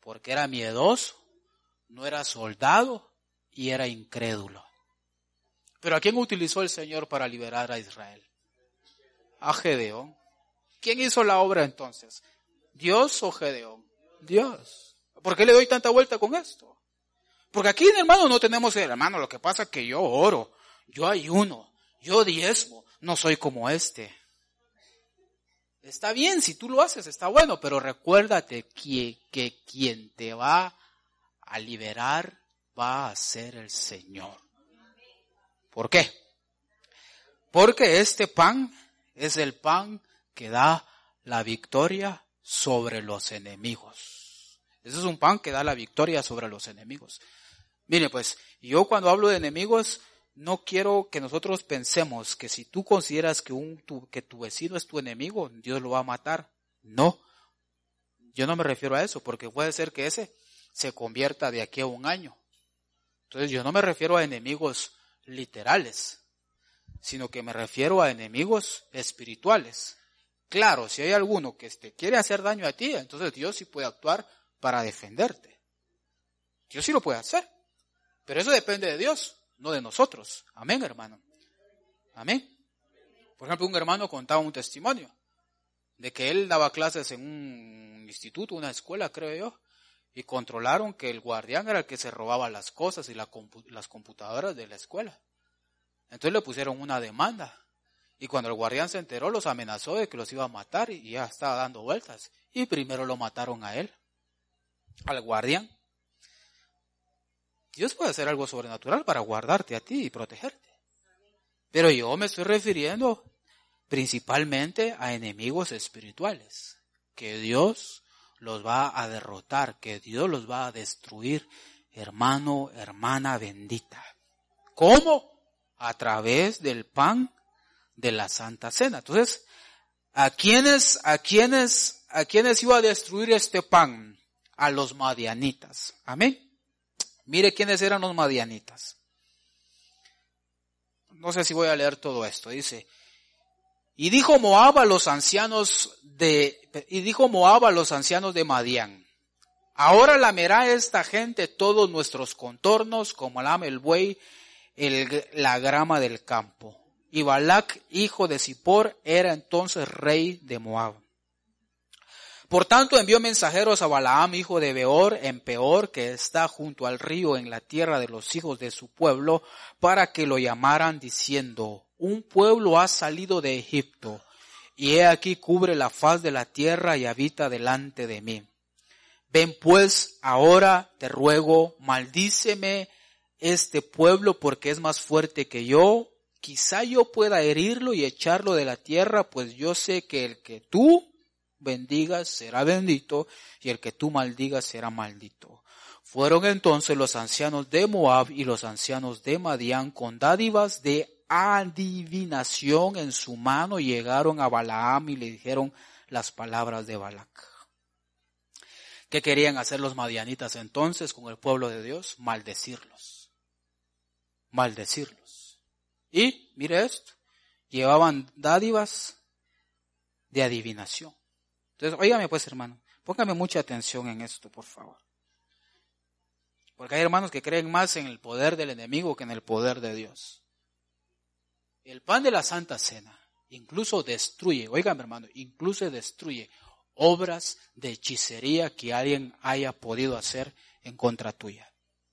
porque era miedoso, no era soldado y era incrédulo. Pero ¿a quién utilizó el Señor para liberar a Israel? A Gedeón. ¿Quién hizo la obra entonces? ¿Dios o Gedeón? Dios. ¿Por qué le doy tanta vuelta con esto? Porque aquí, hermano, no tenemos, hermano, lo que pasa es que yo oro, yo ayuno, yo diezmo, no soy como este. Está bien, si tú lo haces, está bueno, pero recuérdate que, que quien te va a liberar va a ser el Señor. ¿Por qué? Porque este pan es el pan que da la victoria sobre los enemigos. Ese es un pan que da la victoria sobre los enemigos. Mire, pues, yo cuando hablo de enemigos, no quiero que nosotros pensemos que si tú consideras que, un, tu, que tu vecino es tu enemigo, Dios lo va a matar. No, yo no me refiero a eso, porque puede ser que ese se convierta de aquí a un año. Entonces yo no me refiero a enemigos literales, sino que me refiero a enemigos espirituales. Claro, si hay alguno que te quiere hacer daño a ti, entonces Dios sí puede actuar para defenderte. Dios sí lo puede hacer. Pero eso depende de Dios, no de nosotros. Amén, hermano. Amén. Por ejemplo, un hermano contaba un testimonio de que él daba clases en un instituto, una escuela, creo yo, y controlaron que el guardián era el que se robaba las cosas y la compu- las computadoras de la escuela. Entonces le pusieron una demanda. Y cuando el guardián se enteró, los amenazó de que los iba a matar y ya estaba dando vueltas. Y primero lo mataron a él, al guardián. Dios puede hacer algo sobrenatural para guardarte a ti y protegerte. Pero yo me estoy refiriendo principalmente a enemigos espirituales, que Dios los va a derrotar, que Dios los va a destruir, hermano, hermana bendita. ¿Cómo? A través del pan de la Santa Cena. Entonces, ¿a quiénes, a quiénes, a quiénes iba a destruir este pan? A los madianitas. Amén. Mire quiénes eran los madianitas. No sé si voy a leer todo esto. Dice, y dijo Moab a los ancianos de, y dijo Moab a los ancianos de Madián, ahora lamerá esta gente todos nuestros contornos como lame el buey el, la grama del campo. Y Balac, hijo de Zippor, era entonces rey de Moab. Por tanto envió mensajeros a Balaam, hijo de Beor, en Peor, que está junto al río en la tierra de los hijos de su pueblo, para que lo llamaran diciendo, un pueblo ha salido de Egipto, y he aquí cubre la faz de la tierra y habita delante de mí. Ven pues, ahora te ruego, maldíceme este pueblo porque es más fuerte que yo, quizá yo pueda herirlo y echarlo de la tierra, pues yo sé que el que tú bendigas será bendito y el que tú maldigas será maldito. Fueron entonces los ancianos de Moab y los ancianos de Madián con dádivas de adivinación en su mano, llegaron a Balaam y le dijeron las palabras de Balac. ¿Qué querían hacer los madianitas entonces con el pueblo de Dios? Maldecirlos. Maldecirlos. Y, mire esto, llevaban dádivas de adivinación. Entonces, óigame pues, hermano, póngame mucha atención en esto, por favor. Porque hay hermanos que creen más en el poder del enemigo que en el poder de Dios. El pan de la Santa Cena incluso destruye, óigame hermano, incluso destruye obras de hechicería que alguien haya podido hacer en contra tuya.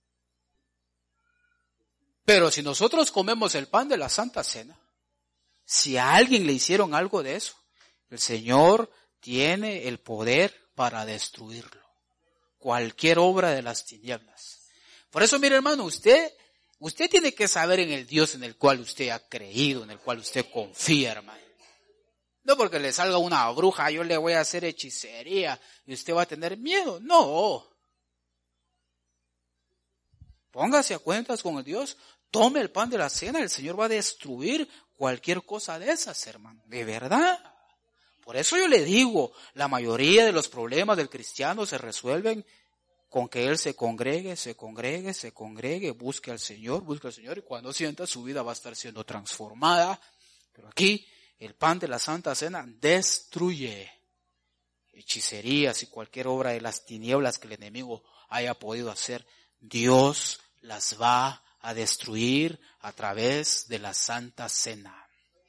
Pero si nosotros comemos el pan de la Santa Cena, si a alguien le hicieron algo de eso, el Señor tiene el poder para destruirlo. Cualquier obra de las tinieblas. Por eso, mire hermano, usted, usted tiene que saber en el Dios en el cual usted ha creído, en el cual usted confía, hermano. No porque le salga una bruja, yo le voy a hacer hechicería y usted va a tener miedo. No. Póngase a cuentas con el Dios, tome el pan de la cena, el Señor va a destruir cualquier cosa de esas, hermano. De verdad. Por eso yo le digo, la mayoría de los problemas del cristiano se resuelven con que él se congregue, se congregue, se congregue, busque al Señor, busque al Señor, y cuando sienta su vida va a estar siendo transformada. Pero aquí, el pan de la Santa Cena destruye hechicerías y cualquier obra de las tinieblas que el enemigo haya podido hacer, Dios las va a destruir a través de la Santa Cena.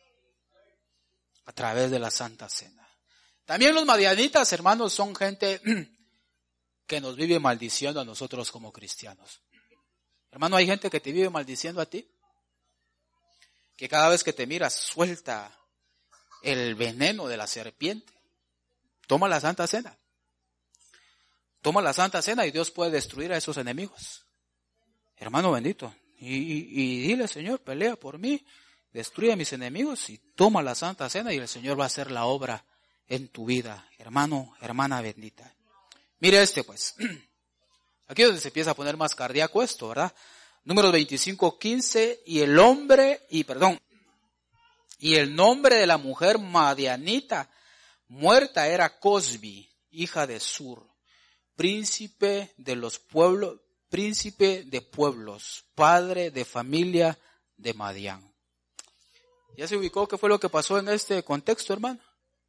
A través de la Santa Cena. También los madianitas, hermanos, son gente que nos vive maldiciendo a nosotros como cristianos. Hermano, hay gente que te vive maldiciendo a ti, que cada vez que te miras suelta el veneno de la serpiente. Toma la Santa Cena. Toma la Santa Cena y Dios puede destruir a esos enemigos. Hermano bendito. Y, y, y dile, Señor, pelea por mí, destruye a mis enemigos y toma la Santa Cena y el Señor va a hacer la obra en tu vida. Hermano, hermana bendita. Mire este pues. Aquí es donde se empieza a poner más cardíaco esto, ¿verdad? Números veinticinco, quince, y el hombre, y perdón, y el nombre de la mujer madianita muerta era Cosbi, hija de Sur, príncipe de los pueblos, príncipe de pueblos, padre de familia de Madián. ¿Ya se ubicó qué fue lo que pasó en este contexto, hermano?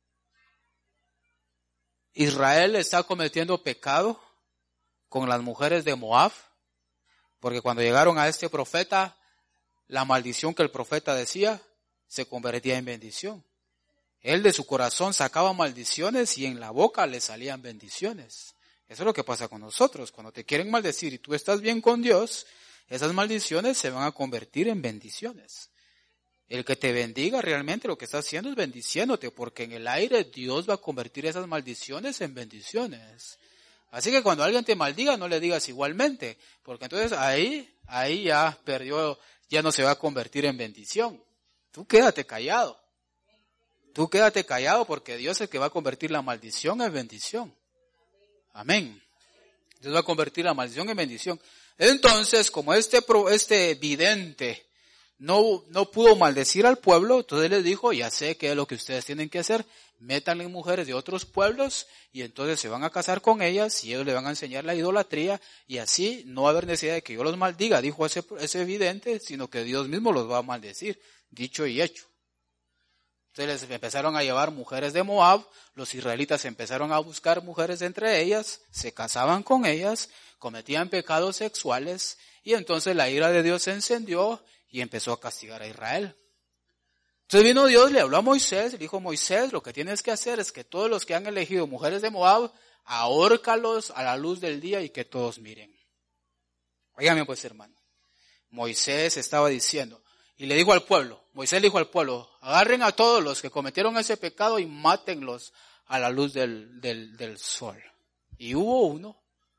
Israel está cometiendo pecado con las mujeres de Moab, porque cuando llegaron a este profeta, la maldición que el profeta decía se convertía en bendición. Él de su corazón sacaba maldiciones y en la boca le salían bendiciones. Eso es lo que pasa con nosotros. Cuando te quieren maldecir y tú estás bien con Dios, esas maldiciones se van a convertir en bendiciones. El que te bendiga realmente lo que está haciendo es bendiciéndote, porque en el aire Dios va a convertir esas maldiciones en bendiciones. Así que cuando alguien te maldiga, no le digas igualmente, porque entonces ahí, ahí ya perdió, ya no se va a convertir en bendición. Tú quédate callado. Tú quédate callado porque Dios es el que va a convertir la maldición en bendición. Amén. Dios va a convertir la maldición en bendición. Entonces, como este, este vidente no, no pudo maldecir al pueblo, entonces les dijo, ya sé qué es lo que ustedes tienen que hacer, métanle mujeres de otros pueblos y entonces se van a casar con ellas y ellos le van a enseñar la idolatría y así no va a haber necesidad de que yo los maldiga, dijo ese, ese vidente, sino que Dios mismo los va a maldecir, dicho y hecho. Entonces les empezaron a llevar mujeres de Moab, los israelitas empezaron a buscar mujeres entre ellas, se casaban con ellas, cometían pecados sexuales y entonces la ira de Dios se encendió y empezó a castigar a Israel. Entonces vino Dios, le habló a Moisés, le dijo, Moisés, lo que tienes que hacer es que todos los que han elegido mujeres de Moab, ahórcalos a la luz del día y que todos miren. Óigame pues, hermano. Moisés estaba diciendo, y le dijo al pueblo, Moisés le dijo al pueblo, agarren a todos los que cometieron ese pecado y mátenlos a la luz del, del, del sol. Y hubo uno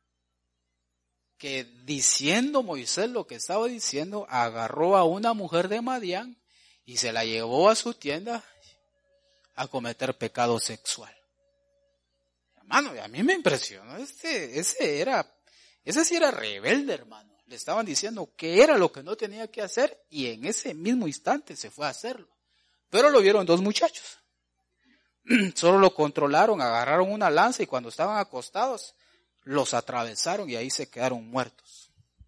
que diciendo Moisés lo que estaba diciendo, agarró a una mujer de Madián y se la llevó a su tienda a cometer pecado sexual. Hermano, a mí me impresionó, este, ese era, ese sí era rebelde, hermano. Le estaban diciendo que era lo que no tenía que hacer y en ese mismo instante se fue a hacerlo. Pero lo vieron dos muchachos. Solo lo controlaron, agarraron una lanza y cuando estaban acostados, los atravesaron y ahí se quedaron muertos.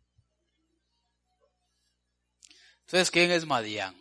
Entonces, ¿quién es Madián?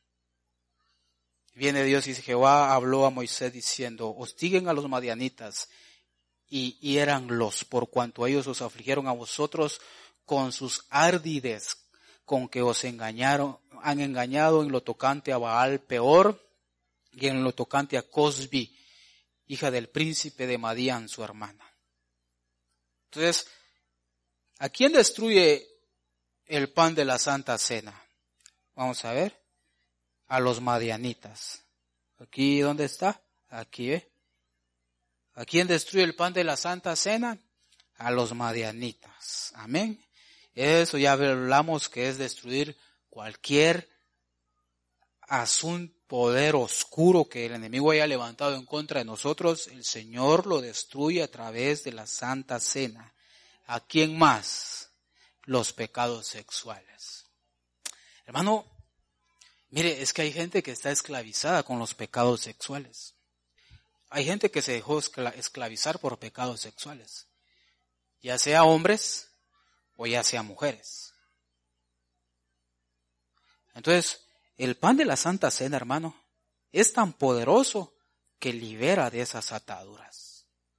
Viene Dios y Jehová habló a Moisés diciendo, hostiguen a los madianitas y hiéranlos por cuanto ellos os afligieron a vosotros con sus ardides, con que os engañaron, han engañado en lo tocante a Baal Peor y en lo tocante a Cosbi, hija del príncipe de Madián, su hermana. Entonces, ¿a quién destruye el pan de la Santa Cena? Vamos a ver. A los madianitas. Aquí, ¿dónde está? Aquí, ¿eh? ¿A quién destruye el pan de la Santa Cena? A los madianitas. Amén. Eso ya hablamos que es destruir cualquier asunto, poder oscuro que el enemigo haya levantado en contra de nosotros. El Señor lo destruye a través de la Santa Cena. ¿A quién más? Los pecados sexuales. Hermano, mire, es que hay gente que está esclavizada con los pecados sexuales. Hay gente que se dejó esclavizar por pecados sexuales. Ya sea hombres o ya sea mujeres. Entonces, el pan de la Santa Cena, hermano, es tan poderoso que libera de esas ataduras.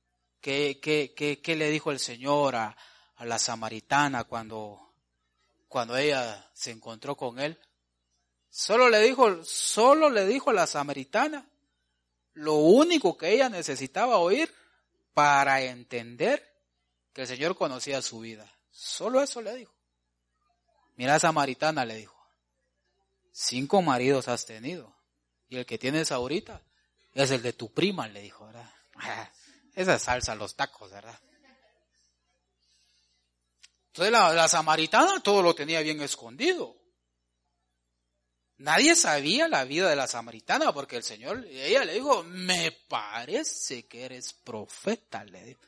¿Qué, qué, qué, qué le dijo el Señor a, a la samaritana cuando, cuando ella se encontró con él? Solo le dijo, solo le dijo a la samaritana lo único que ella necesitaba oír para entender que el Señor conocía su vida. Solo eso le dijo. Mira, samaritana, le dijo, cinco maridos has tenido y el que tienes ahorita es el de tu prima, le dijo, ¿verdad? Esa es salsa a los tacos, ¿verdad? Entonces la, la samaritana todo lo tenía bien escondido. Nadie sabía la vida de la samaritana porque el Señor, ella le dijo, me parece que eres profeta, le dijo.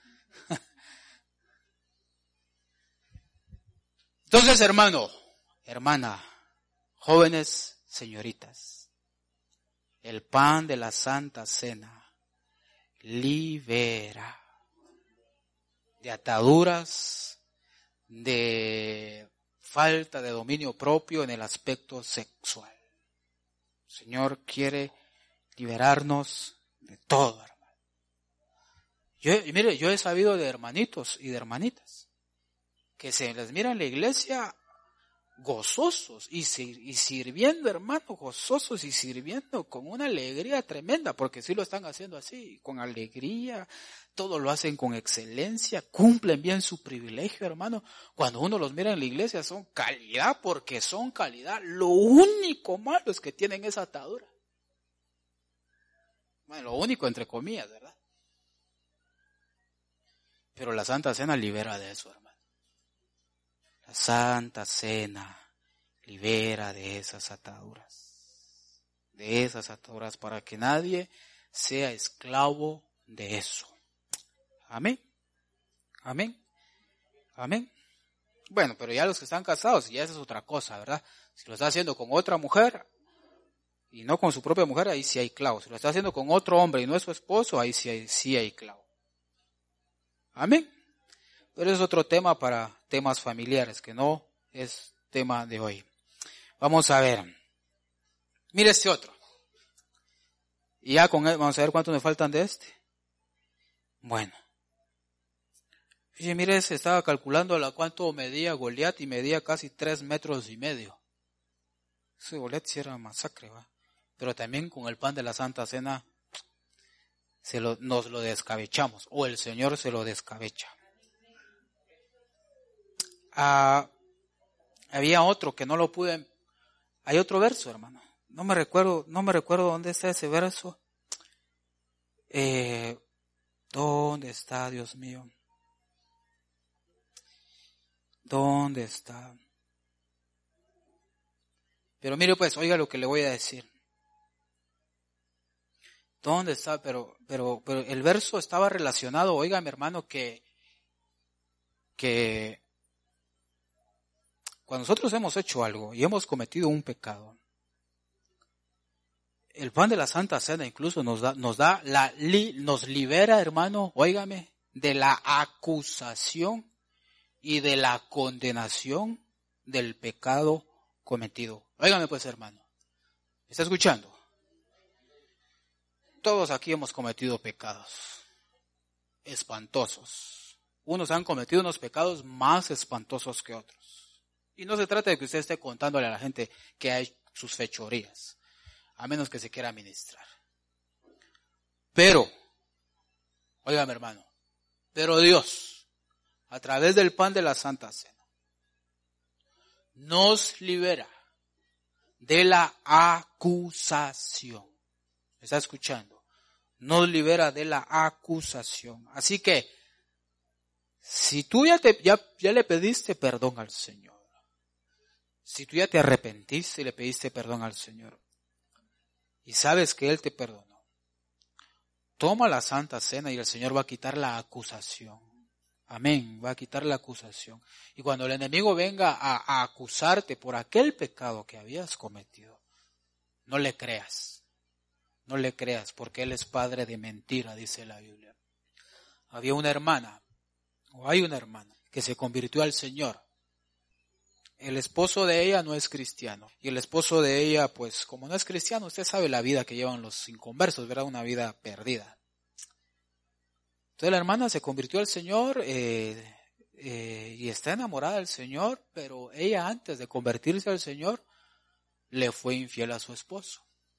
Entonces, hermano, hermana, jóvenes, señoritas, el pan de la Santa Cena libera de ataduras, de falta de dominio propio en el aspecto sexual. El Señor quiere liberarnos de todo, hermano. Yo, mire, yo he sabido de hermanitos y de hermanitas que se les mira en la iglesia gozosos y, y sirviendo, hermano, gozosos y sirviendo con una alegría tremenda, porque sí lo están haciendo así, con alegría, todo lo hacen con excelencia, cumplen bien su privilegio, hermano. Cuando uno los mira en la iglesia son calidad, porque son calidad. Lo único malo es que tienen esa atadura. Bueno, lo único entre comillas, ¿verdad? Pero la Santa Cena libera de eso, hermano. La Santa Cena libera de esas ataduras, de esas ataduras para que nadie sea esclavo de eso. Amén, amén, amén. Bueno, pero ya los que están casados, ya esa es otra cosa, ¿verdad? Si lo está haciendo con otra mujer y no con su propia mujer, ahí sí hay clavo. Si lo está haciendo con otro hombre y no es su esposo, ahí sí hay, sí hay clavo. Amén. Pero es otro tema para temas familiares, que no es tema de hoy. Vamos a ver. Mire este otro. Y ya con él, vamos a ver cuántos me faltan de este. Bueno. Fíjese, mire, se estaba calculando la cuánto medía Goliat y medía casi tres metros y medio. Ese Goliat sí era masacre, ¿va? Pero también con el pan de la Santa Cena se lo, nos lo descabechamos, o el Señor se lo descabecha. Ah, había otro que no lo pude. Hay otro verso, hermano. No me recuerdo, no me recuerdo dónde está ese verso. Eh, ¿Dónde está, Dios mío? ¿Dónde está? Pero mire pues, oiga lo que le voy a decir. ¿Dónde está? Pero, pero, pero el verso estaba relacionado, oiga mi hermano, que, que cuando nosotros hemos hecho algo y hemos cometido un pecado, el pan de la Santa Cena incluso nos da, nos da la, li, nos libera, hermano, óigame, de la acusación y de la condenación del pecado cometido. Óigame pues, hermano, ¿me está escuchando? Todos aquí hemos cometido pecados espantosos. Unos han cometido unos pecados más espantosos que otros. Y no se trata de que usted esté contándole a la gente que hay sus fechorías, a menos que se quiera ministrar. Pero, óigame hermano, pero Dios, a través del pan de la Santa Cena, nos libera de la acusación. ¿Me está escuchando? Nos libera de la acusación. Así que, si tú ya, te, ya, ya le pediste perdón al Señor, si tú ya te arrepentiste y le pediste perdón al Señor, y sabes que Él te perdonó, toma la Santa Cena y el Señor va a quitar la acusación. Amén, va a quitar la acusación. Y cuando el enemigo venga a, a acusarte por aquel pecado que habías cometido, no le creas. No le creas, porque él es padre de mentira, dice la Biblia. Había una hermana, o hay una hermana, que se convirtió al Señor. El esposo de ella no es cristiano. Y el esposo de ella, pues, como no es cristiano, usted sabe la vida que llevan los inconversos, ¿verdad? Una vida perdida. Entonces la hermana se convirtió al Señor eh, eh, y está enamorada del Señor, pero ella antes de convertirse al Señor le fue infiel a su esposo.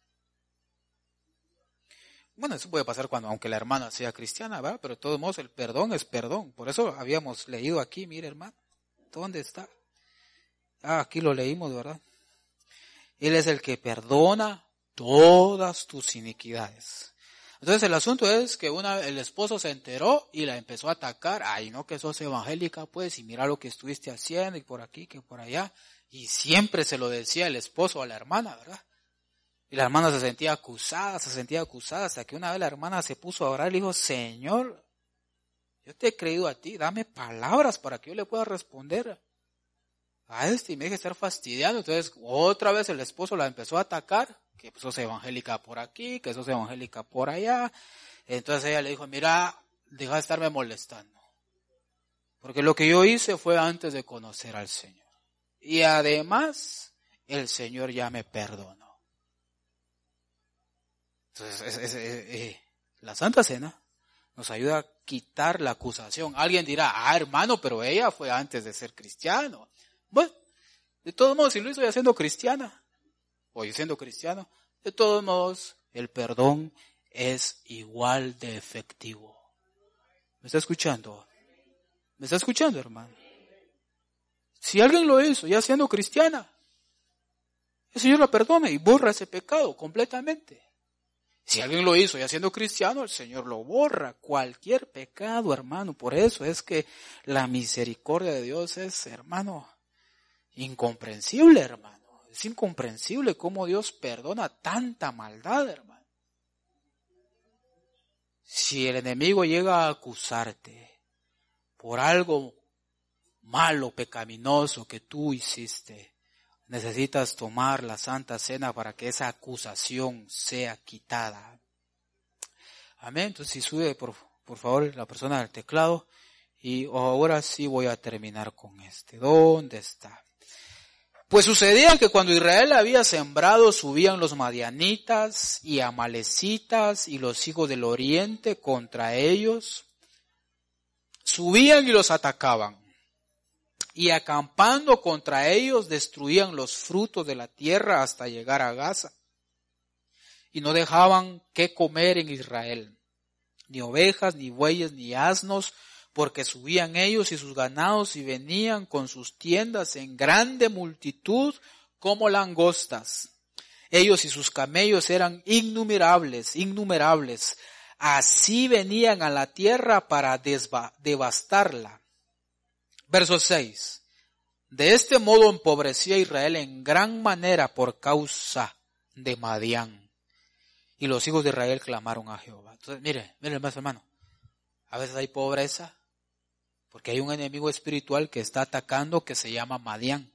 Bueno, eso puede pasar cuando, aunque la hermana sea cristiana, ¿verdad? Pero de todos modos el perdón es perdón. Por eso habíamos leído aquí, mire hermano, ¿dónde está? Ah, aquí lo leímos, ¿verdad? Él es el que perdona todas tus iniquidades. Entonces el asunto es que una, el esposo se enteró y la empezó a atacar. Ay, no que sos evangélica, pues, y mira lo que estuviste haciendo, y por aquí, que por allá. Y siempre se lo decía el esposo a la hermana, ¿verdad? Y la hermana se sentía acusada, se sentía acusada, hasta que una vez la hermana se puso a orar y le dijo, Señor, yo te he creído a ti, dame palabras para que yo le pueda responder a este, y me deje estar fastidiando. Entonces otra vez el esposo la empezó a atacar, que sos evangélica por aquí, que sos evangélica por allá. Entonces ella le dijo, mira, deja de estarme molestando, porque lo que yo hice fue antes de conocer al Señor, y además el Señor ya me perdonó. Entonces, es, es, es, es, la Santa Cena nos ayuda a quitar la acusación. Alguien dirá, ah, hermano, pero ella fue antes de ser cristiano. Bueno, de todos modos, si lo hizo ya siendo cristiana, o yo siendo cristiano, de todos modos, el perdón es igual de efectivo. ¿Me está escuchando? ¿Me está escuchando, hermano? Si alguien lo hizo ya siendo cristiana, el Señor la perdona y borra ese pecado completamente. Si alguien lo hizo ya siendo cristiano, el Señor lo borra. Cualquier pecado, hermano. Por eso es que la misericordia de Dios es, hermano, incomprensible, hermano. Es incomprensible cómo Dios perdona tanta maldad, hermano. Si el enemigo llega a acusarte por algo malo, pecaminoso que tú hiciste, necesitas tomar la Santa Cena para que esa acusación sea quitada. Amén. Entonces, si sube, por, por favor, la persona del teclado. Y ahora sí voy a terminar con este. ¿Dónde está? Pues sucedía que cuando Israel había sembrado, subían los madianitas y amalecitas y los hijos del oriente contra ellos. Subían y los atacaban. Y acampando contra ellos destruían los frutos de la tierra hasta llegar a Gaza. Y no dejaban qué comer en Israel, ni ovejas, ni bueyes, ni asnos, porque subían ellos y sus ganados y venían con sus tiendas en grande multitud como langostas. Ellos y sus camellos eran innumerables, innumerables. Así venían a la tierra para desba- devastarla. Verso seis. De este modo empobrecía Israel en gran manera por causa de Madián. Y los hijos de Israel clamaron a Jehová. Entonces, mire, mire más hermano. A veces hay pobreza porque hay un enemigo espiritual que está atacando, que se llama Madián.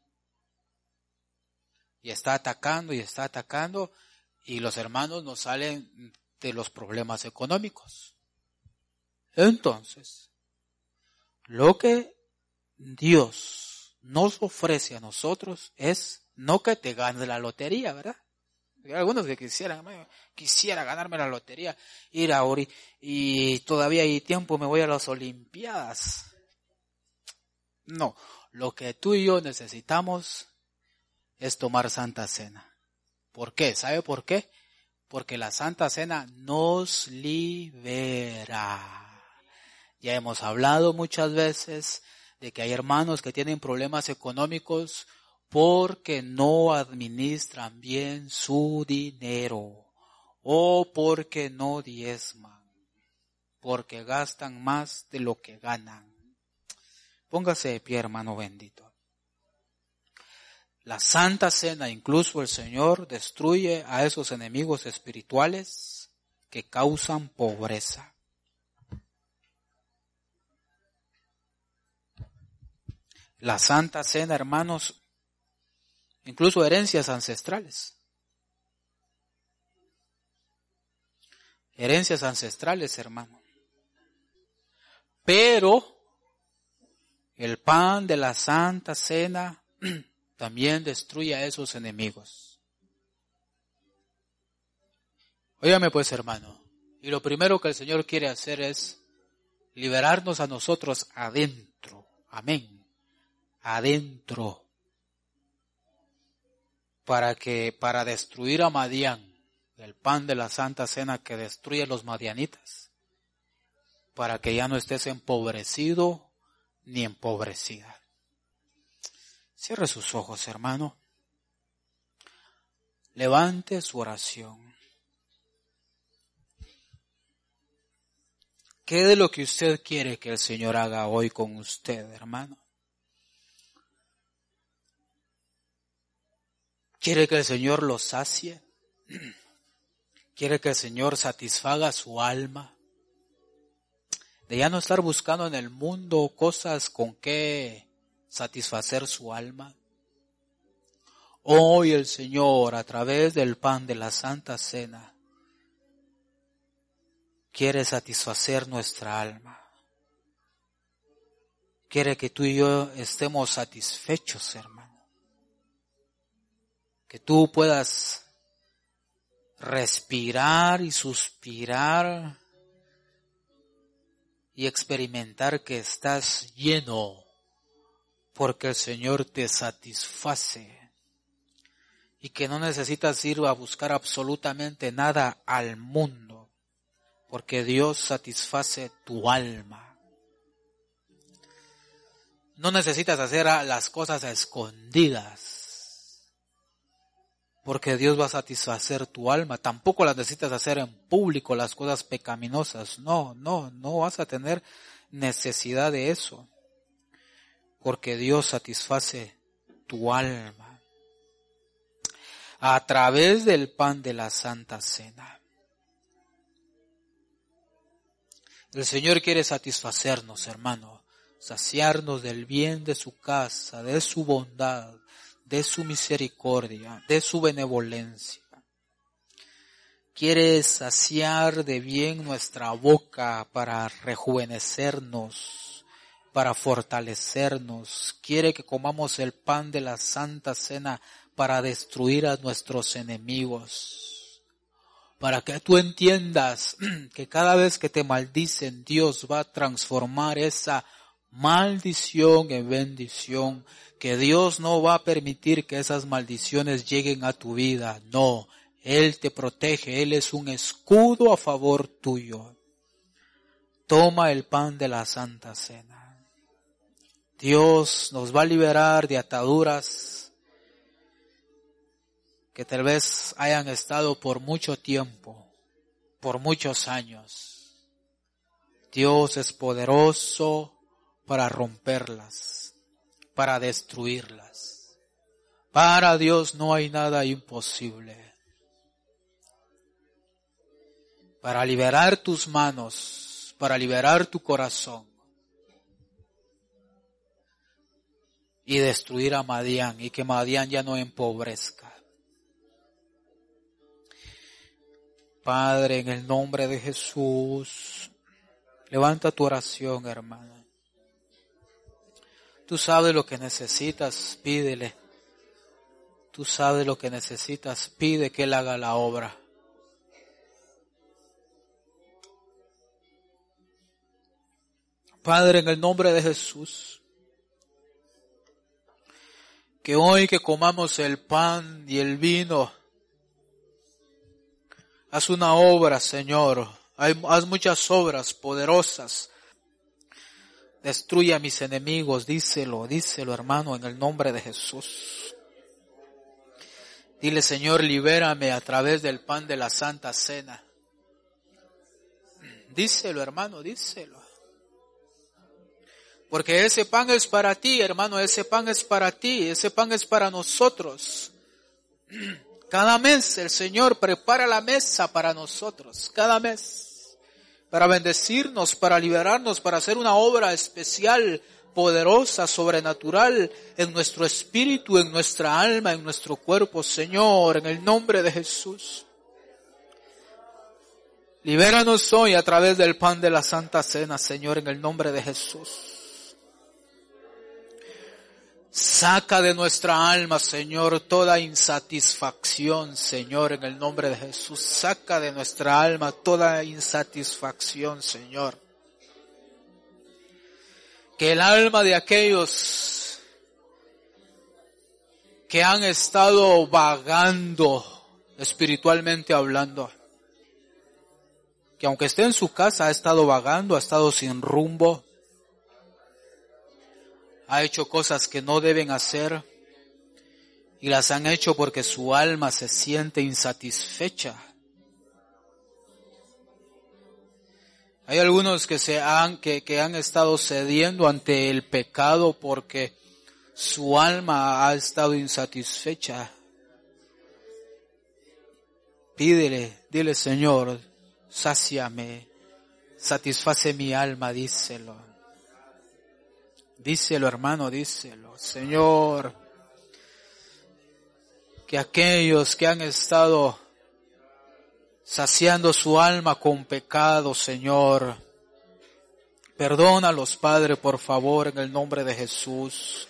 Y está atacando y está atacando y los hermanos no salen de los problemas económicos. Entonces, lo que Dios nos ofrece a nosotros es no que te ganes la lotería, ¿verdad? Hay algunos que quisieran, quisiera ganarme la lotería, ir a Ori, y todavía hay tiempo, me voy a las Olimpiadas. No, lo que tú y yo necesitamos es tomar Santa Cena. ¿Por qué? ¿Sabe por qué? Porque la Santa Cena nos libera. Ya hemos hablado muchas veces de que hay hermanos que tienen problemas económicos porque no administran bien su dinero o porque no diezman, porque gastan más de lo que ganan. Póngase de pie, hermano bendito. La Santa Cena, incluso el Señor destruye a esos enemigos espirituales que causan pobreza. La Santa Cena, hermanos, incluso herencias ancestrales. Herencias ancestrales, hermano. Pero el pan de la Santa Cena también destruye a esos enemigos. Óigame pues, hermano, y lo primero que el Señor quiere hacer es liberarnos a nosotros adentro. Amén. Adentro. Para que, para destruir a Madián, el pan de la Santa Cena que destruye a los madianitas, para que ya no estés empobrecido ni empobrecida. Cierre sus ojos, hermano. Levante su oración. ¿Qué de lo que usted quiere que el Señor haga hoy con usted, hermano? ¿Quiere que el Señor lo sacie? ¿Quiere que el Señor satisfaga su alma? De ya no estar buscando en el mundo cosas con que satisfacer su alma. Hoy el Señor, a través del pan de la Santa Cena, quiere satisfacer nuestra alma. Quiere que tú y yo estemos satisfechos, hermano. Que tú puedas respirar y suspirar y experimentar que estás lleno porque el Señor te satisface y que no necesitas ir a buscar absolutamente nada al mundo porque Dios satisface tu alma. No necesitas hacer las cosas a escondidas porque Dios va a satisfacer tu alma. Tampoco las necesitas hacer en público, las cosas pecaminosas. No, no, no vas a tener necesidad de eso. Porque Dios satisface tu alma. A través del pan de la Santa Cena. El Señor quiere satisfacernos, hermano. Saciarnos del bien de su casa, de su bondad, de su misericordia, de su benevolencia. Quiere saciar de bien nuestra boca para rejuvenecernos, para fortalecernos. Quiere que comamos el pan de la Santa Cena para destruir a nuestros enemigos. Para que tú entiendas que cada vez que te maldicen, Dios va a transformar esa maldición en bendición, que Dios no va a permitir que esas maldiciones lleguen a tu vida. No, Él te protege, Él es un escudo a favor tuyo. Toma el pan de la Santa Cena. Dios nos va a liberar de ataduras que tal vez hayan estado por mucho tiempo, por muchos años. Dios es poderoso para romperlas, para destruirlas. Para Dios no hay nada imposible. Para liberar tus manos, para liberar tu corazón y destruir a Madián y que Madián ya no empobrezca. Padre, en el nombre de Jesús, levanta tu oración, hermano. Tú sabes lo que necesitas, pídele. Tú sabes lo que necesitas, pide que Él haga la obra. Padre, en el nombre de Jesús, que hoy que comamos el pan y el vino, haz una obra, Señor. Haz muchas obras poderosas. Destruye a mis enemigos, díselo, díselo, hermano, en el nombre de Jesús. Dile, Señor, libérame a través del pan de la Santa Cena. Díselo, hermano, díselo. Porque ese pan es para ti, hermano, ese pan es para ti, ese pan es para nosotros. Cada mes el Señor prepara la mesa para nosotros, cada mes. Para bendecirnos, para liberarnos, para hacer una obra especial, poderosa, sobrenatural en nuestro espíritu, en nuestra alma, en nuestro cuerpo, Señor, en el nombre de Jesús. Libéranos hoy a través del pan de la Santa Cena, Señor, en el nombre de Jesús. Saca de nuestra alma, Señor, toda insatisfacción, Señor, en el nombre de Jesús. Saca de nuestra alma toda insatisfacción, Señor. que el alma de aquellos que han estado vagando espiritualmente hablando, que aunque esté en su casa ha estado vagando, ha estado sin rumbo, ha hecho cosas que no deben hacer y las han hecho porque su alma se siente insatisfecha. Hay algunos que se han, que, que han estado cediendo ante el pecado porque su alma ha estado insatisfecha. Pídele, dile, Señor, sáciame, satisface mi alma, díselo. Díselo, hermano, díselo. Señor, que aquellos que han estado saciando su alma con pecado, Señor, perdónalos, Padre, por favor, en el nombre de Jesús.